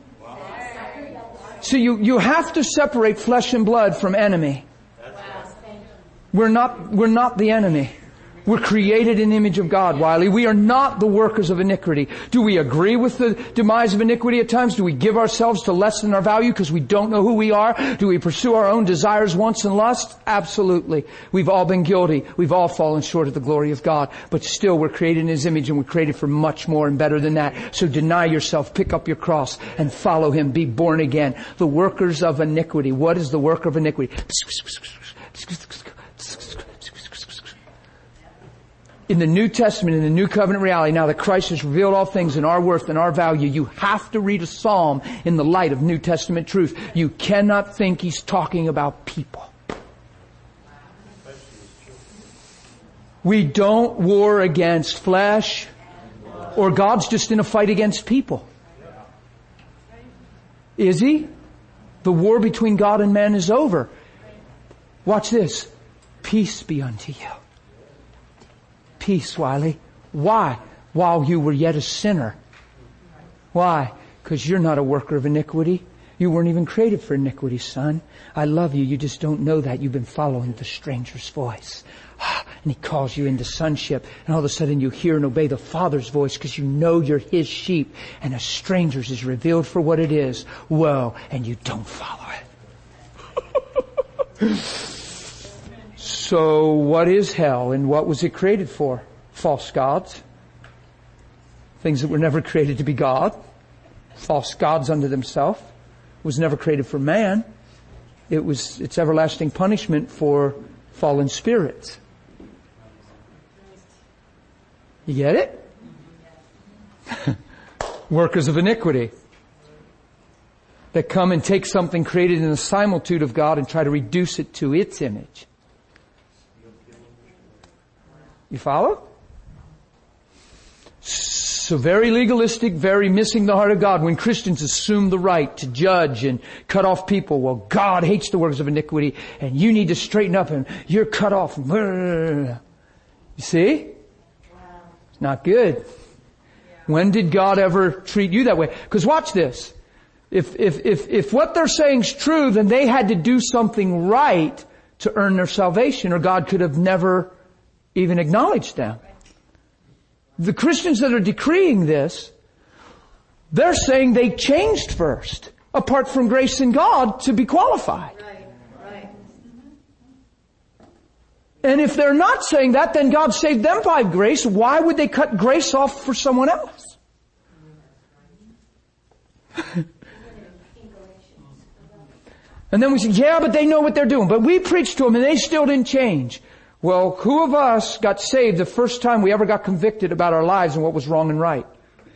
S1: So you have to separate flesh and blood from enemy. We're not the enemy. We're created in the image of God, Wiley. We are not the workers of iniquity. Do we agree with the demise of iniquity at times? Do we give ourselves to less than our value because we don't know who we are? Do we pursue our own desires, wants, and lusts? Absolutely. We've all been guilty. We've all fallen short of the glory of God. But still, we're created in His image and we're created for much more and better than that. So deny yourself, pick up your cross, and follow Him. Be born again. The workers of iniquity. What is the worker of iniquity? In the New Testament, in the New Covenant reality, now that Christ has revealed all things in our worth and our value, you have to read a psalm in the light of New Testament truth. You cannot think he's talking about people. We don't war against flesh, or God's just in a fight against people. Is he? The war between God and man is over. Watch this. Peace be unto you. Peace, Wiley. Why? While you were yet a sinner. Why? Because you're not a worker of iniquity. You weren't even created for iniquity, son. I love you. You just don't know that. You've been following the stranger's voice. And he calls you into sonship. And all of a sudden you hear and obey the Father's voice because you know you're His sheep. And a stranger's is revealed for what it is. Whoa. And you don't follow it. So what is hell and what was it created for? False gods. Things that were never created to be God. False gods unto themselves. It was never created for man. It's everlasting punishment for fallen spirits. You get it? Workers of iniquity. That come and take something created in the similitude of God and try to reduce it to its image. You follow? So very legalistic, very missing the heart of God. When Christians assume the right to judge and cut off people, well, God hates the works of iniquity and you need to straighten up and you're cut off. You see? It's not good. When did God ever treat you that way? Because watch this. If what they're saying is true, then they had to do something right to earn their salvation, or God could have never even acknowledged them. The Christians that are decreeing this, they're saying they changed first, apart from grace in God, to be qualified.
S4: Right.
S1: And if they're not saying that, then God saved them by grace. Why would they cut grace off for someone else? And then we say, yeah, but they know what they're doing. But we preached to them and they still didn't change. Well, who of us got saved the first time we ever got convicted about our lives and what was wrong and right?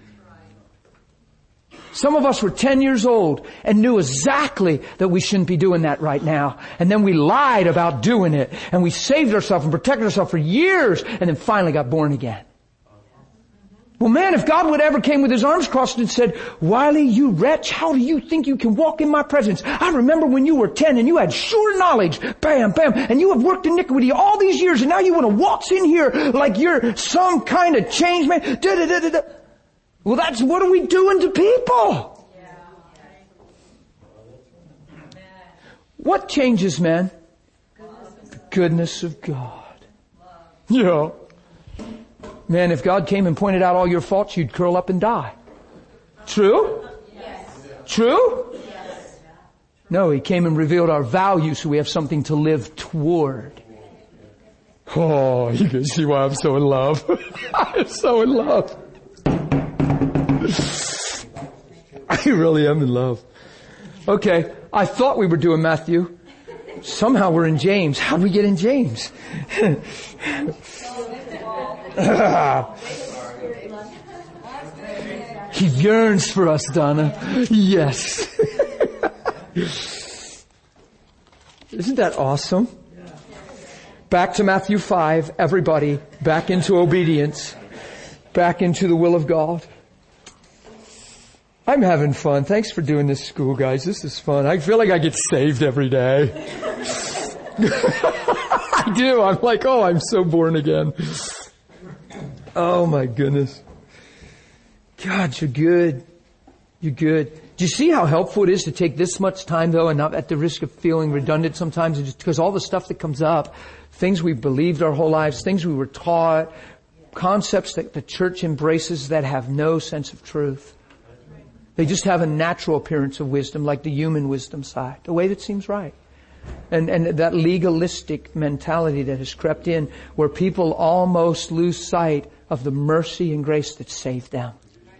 S1: Some of us were 10 years old and knew exactly that we shouldn't be doing that right now. And then we lied about doing it. And we saved ourselves and protected ourselves for years and then finally got born again. Well, man, if God would ever came with his arms crossed and said, Wiley, you wretch, how do you think you can walk in my presence? I remember when you were 10 and you had sure knowledge, bam, bam, and you have worked iniquity all these years and now you want to waltz in here like you're some kind of change man. Da-da-da-da-da. Well, that's what are we doing to people? What changes, man? The goodness of God. Yeah. Man, if God came and pointed out all your faults, you'd curl up and die. True? Yes. True? Yes. No, he came and revealed our values so we have something to live toward. Oh, you can see why I'm so in love. I'm so in love. I really am in love. Okay, I thought we were doing Matthew. Somehow we're in James. How did we get in James? He yearns for us, Donna. Yes. Isn't that awesome? Back to Matthew 5, everybody. Back into obedience. Back into the will of God. I'm having fun. Thanks for doing this school, guys. This is fun. I feel like I get saved every day. I do. I'm like, oh, I'm so born again. Oh my goodness. God, you're good. You're good. Do you see how helpful it is to take this much time though and not at the risk of feeling redundant sometimes? Just because all the stuff that comes up, things we've believed our whole lives, things we were taught, concepts that the church embraces that have no sense of truth. They just have a natural appearance of wisdom, like the human wisdom side, the way that seems right. And that legalistic mentality that has crept in where people almost lose sight of the mercy and grace that saved them.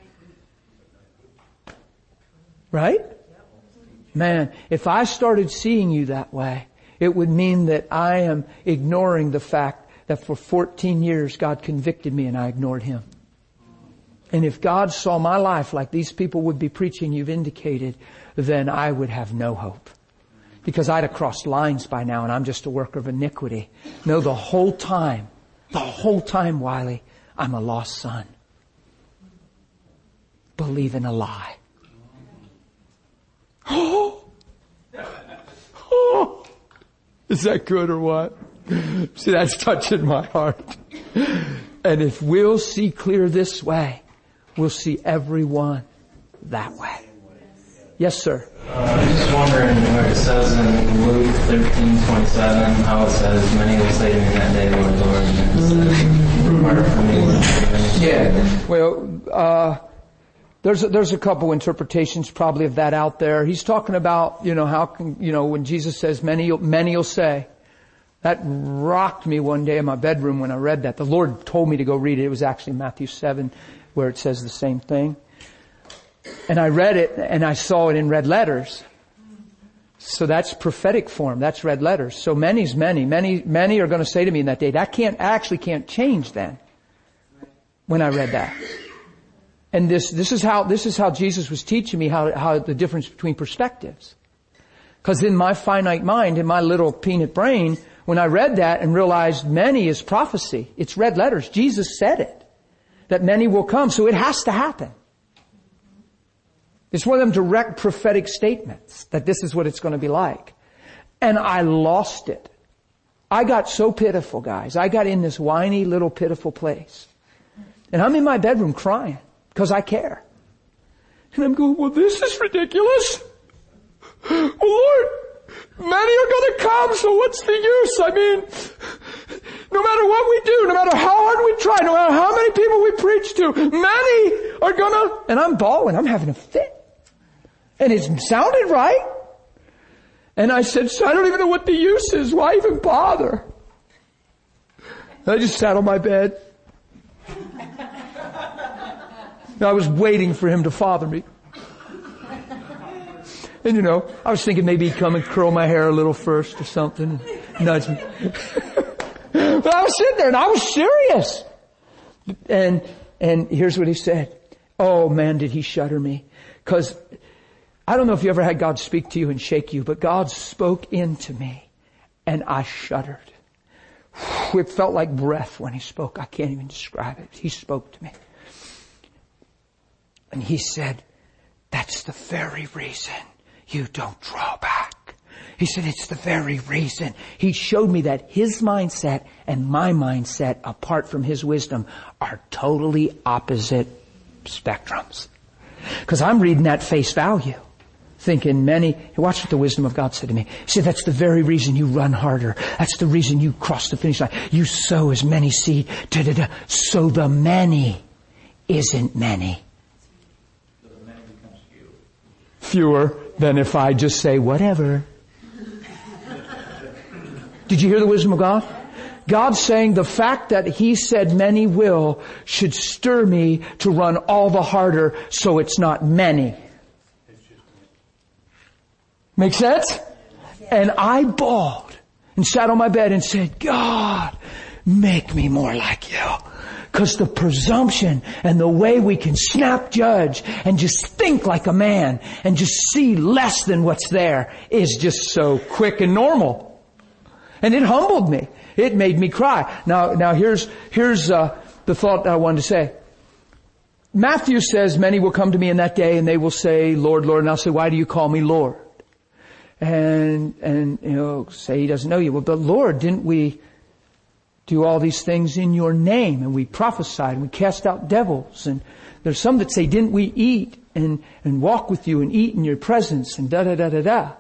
S1: Right? Man, if I started seeing you that way, it would mean that I am ignoring the fact that for 14 years God convicted me and I ignored Him. And if God saw my life like these people would be preaching you've indicated, then I would have no hope. Because I'd have crossed lines by now and I'm just a worker of iniquity. No, the whole time, Wiley, I'm a lost son. Believing a lie. Oh! Is that good or what? See, that's touching my heart. And if we'll see clear this way, we'll see everyone that way. Yes, sir.
S8: I'm just wondering where it says in Luke 13:27 how it says, "Many will say to me that day, Lord, Lord," and "Depart from me, Lord."
S1: Yeah. Well, there's a couple interpretations probably of that out there. He's talking about, how can, when Jesus says many will say. That rocked me one day in my bedroom when I read that. The Lord told me to go read it. It was actually Matthew 7 where it says the same thing. And I read it and I saw it in red letters. So that's prophetic form. That's red letters. So many's many. Many are going to say to me in that day, that actually can't change then. When I read that. And this is how Jesus was teaching me how the difference between perspectives. Because in my finite mind, in my little peanut brain, when I read that and realized many is prophecy, it's red letters. Jesus said it. That many will come. So it has to happen. It's one of them direct prophetic statements that this is what it's going to be like. And I lost it. I got so pitiful, guys. I got in this whiny little pitiful place. And I'm in my bedroom crying because I care. And I'm going, well, this is ridiculous. Well, Lord, many are going to come, so what's the use? I mean, no matter what we do, no matter how hard we try, no matter how many people we preach to, many are going to, and I'm bawling, I'm having a fit. And it sounded right. And I said, so I don't even know what the use is. Why even bother? And I just sat on my bed. And I was waiting for him to father me. And I was thinking maybe he'd come and curl my hair a little first or something. And nudge me. But I was sitting there and I was serious. And here's what he said. Oh man, did he shudder me. Cause I don't know if you ever had God speak to you and shake you, but God spoke into me and I shuddered. It felt like breath when he spoke. I can't even describe it. He spoke to me. And he said, that's the very reason you don't draw back. He said, it's the very reason. He showed me that his mindset and my mindset, apart from his wisdom, are totally opposite spectrums. Because I'm reading that face value, thinking watch what the wisdom of God said to me. He said, that's the very reason you run harder. That's the reason you cross the finish line. You sow as many seed, so the many isn't many.
S5: So the many becomes few.
S1: Fewer than if I just say whatever. Did you hear the wisdom of God? God's saying the fact that he said many will should stir me to run all the harder so it's not many. Make sense? And I bawled and sat on my bed and said, God, make me more like you. Because the presumption and the way we can snap judge and just think like a man and just see less than what's there is just so quick and normal. And it humbled me. It made me cry. Now here's the thought that I wanted to say. Matthew says, many will come to me in that day and they will say, Lord, Lord. And I'll say, why do you call me Lord? And say he doesn't know you. Well, but Lord, didn't we do all these things in your name? And we prophesied and we cast out devils. And there's some that say, didn't we eat and walk with you and eat in your presence and da-da-da-da-da.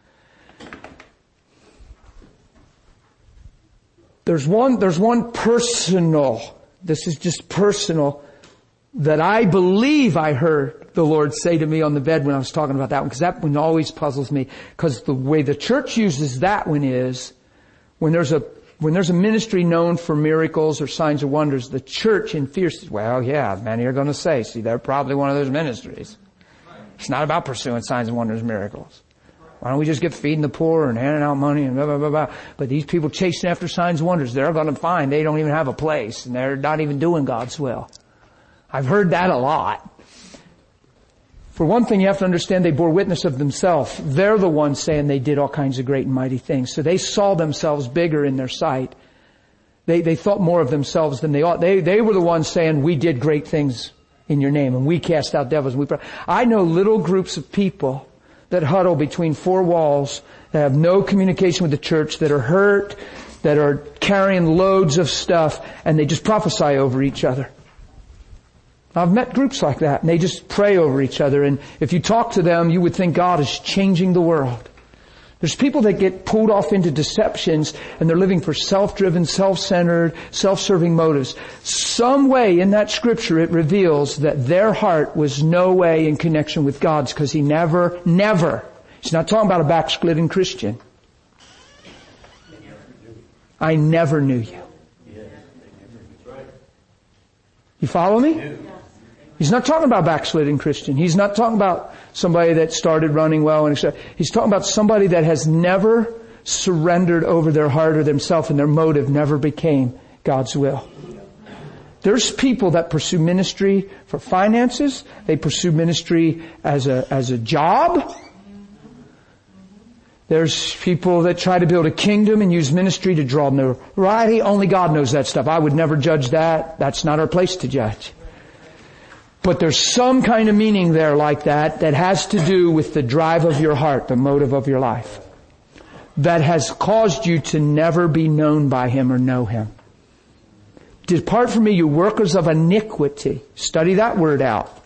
S1: There's one personal, this is just personal, that I believe I heard the Lord say to me on the bed when I was talking about that one, because that one always puzzles me, because the way the church uses that one is, when there's a ministry known for miracles or signs or wonders, the church in fear says, well, yeah, many are going to say, see, they're probably one of those ministries. It's not about pursuing signs and wonders, miracles. Why don't we just get feeding the poor and handing out money and blah, blah, blah, blah. But these people chasing after signs and wonders, they're going to find they don't even have a place and they're not even doing God's will. I've heard that a lot. For one thing, you have to understand they bore witness of themselves. They're the ones saying they did all kinds of great and mighty things. So they saw themselves bigger in their sight. They thought more of themselves than they ought. They were the ones saying, we did great things in your name and we cast out devils. I know little groups of people that huddle between four walls, that have no communication with the church, that are hurt, that are carrying loads of stuff, and they just prophesy over each other. I've met groups like that, and they just pray over each other, and if you talk to them, you would think God is changing the world. There's people that get pulled off into deceptions, and they're living for self-driven, self-centered, self-serving motives. Some way in that scripture it reveals that their heart was no way in connection with God's, because he never, he's not talking about a backslidden Christian. I never knew you. You follow me? He's not talking about a backslidden Christian. He's not talking about somebody that started running well. He's talking about somebody that has never surrendered over their heart or themselves, and their motive never became God's will. There's people that pursue ministry for finances. They pursue ministry as a job. There's people that try to build a kingdom and use ministry to draw notoriety. Only God knows that stuff. I would never judge that. That's not our place to judge. But there's some kind of meaning there like that has to do with the drive of your heart, the motive of your life, that has caused you to never be known by him or know him. Depart from me, you workers of iniquity. Study that word out.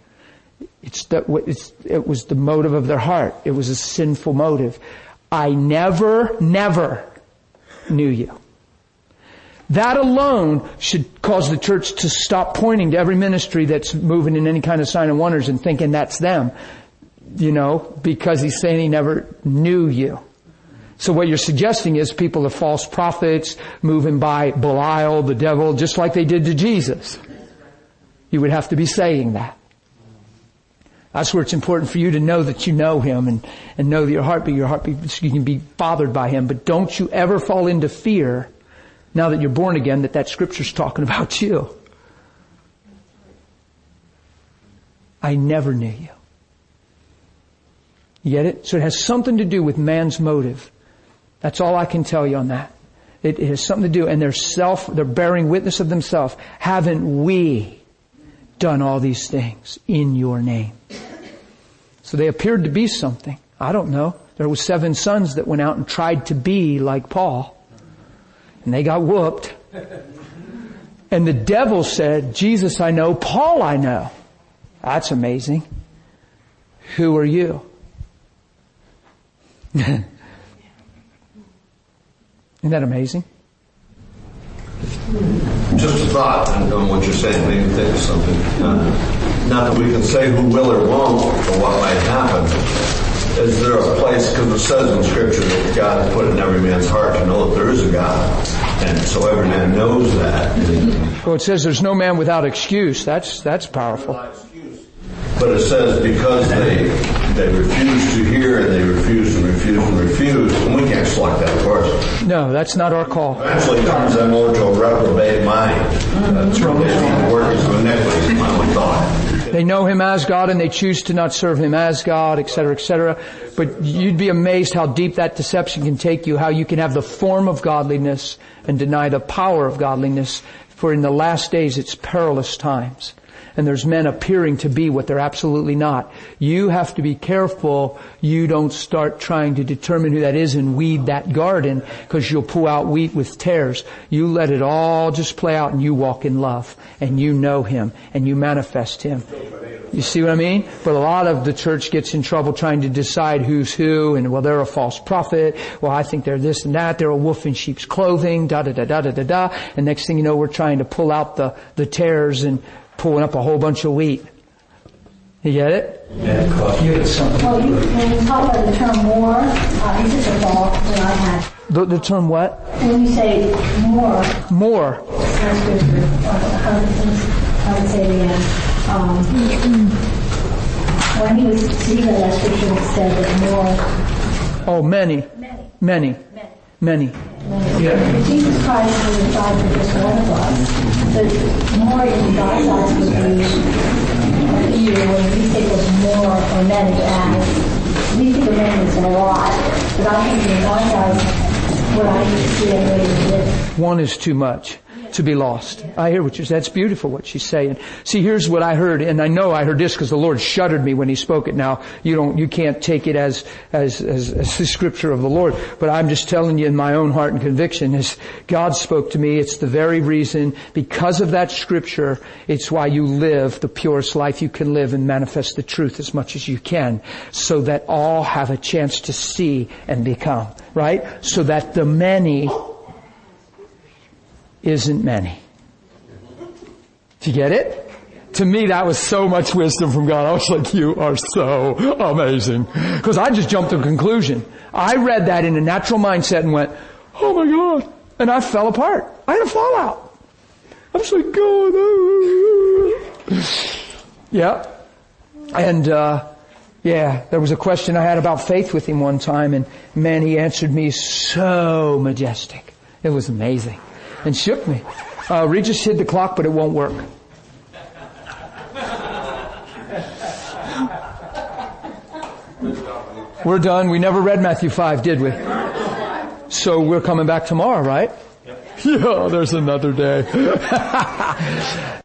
S1: It was the motive of their heart. It was a sinful motive. I never knew you. That alone should cause the church to stop pointing to every ministry that's moving in any kind of sign and wonders and thinking that's them. Because he's saying he never knew you. So what you're suggesting is people are false prophets moving by Belial, the devil, just like they did to Jesus. You would have to be saying that. That's where it's important for you to know that you know him and know that your heart can be bothered by him. But don't you ever fall into fear now that you're born again, that scripture's talking about you. I never knew you. You get it? So it has something to do with man's motive. That's all I can tell you on that. It has something to do, and they're bearing witness of themselves. Haven't we done all these things in your name? So they appeared to be something. I don't know. There were 7 sons that went out and tried to be like Paul. And they got whooped. And the devil said, Jesus I know, Paul I know. That's amazing. Who are you? Isn't that amazing?
S7: Just a thought on what you're saying, made me think of something. Not that we can say who will or won't or what might happen. Is there a place, because it says in Scripture that God has put in every man's heart to know that there is a God. And so every man knows that.
S1: Well, it says there's no man without excuse. That's powerful.
S7: But it says because they refuse to hear and they refuse and refuse and refuse, and we can't select that, of course.
S1: No, that's not our call.
S7: Eventually turns them over to a reprobate mind. That's really the workings of iniquity, my own thought.
S1: They know Him as God and they choose to not serve Him as God, etc., etc. But you'd be amazed how deep that deception can take you, how you can have the form of godliness and deny the power of godliness. For in the last days it's perilous times. And there's men appearing to be what they're absolutely not. You have to be careful you don't start trying to determine who that is and weed that garden, because you'll pull out wheat with tares. You let it all just play out and you walk in love and you know Him and you manifest Him. You see what I mean? But a lot of the church gets in trouble trying to decide who's who, and well, they're a false prophet. Well, I think they're this and that. They're a wolf in sheep's clothing, da-da-da-da-da-da-da. And next thing you know, we're trying to pull out the tares and pulling up a whole bunch of wheat. You get it?
S5: Yeah,
S1: You get something.
S9: Well, when you talk about the term more, this is a thought that I had.
S1: The term what?
S9: When you say more.
S1: More.
S9: That's good. I would say it again. When he was speaking of that scripture, it said that more.
S1: Oh, many. Many.
S9: Yeah. Jesus Christ was died for just one of us. But more in God's eyes would be either when we think of more or many as we think of many as a lot. But I think in God's eyes, what I see and what he did.
S1: One is too much to be lost. I hear what you're saying. That's beautiful what she's saying. See, here's what I heard, and I know I heard this because the Lord shuddered me when He spoke it. Now, you can't take it as the scripture of the Lord, but I'm just telling you in my own heart and conviction, as God spoke to me, it's the very reason, because of that scripture, it's why you live the purest life you can live and manifest the truth as much as you can, so that all have a chance to see and become, right? So that the many isn't many. Do you get it? To me, that was so much wisdom from God. I was like, you are so amazing. Because I just jumped to a conclusion. I read that in a natural mindset and went, oh my God. And I fell apart. I had a fallout. I was like, God. Yeah. And, there was a question I had about faith with him one time, and man, he answered me so majestic. It was amazing. And shook me. Regis hid the clock, but it won't work. We're done. We never read Matthew 5, did we? So we're coming back tomorrow, right? Yeah, there's another day.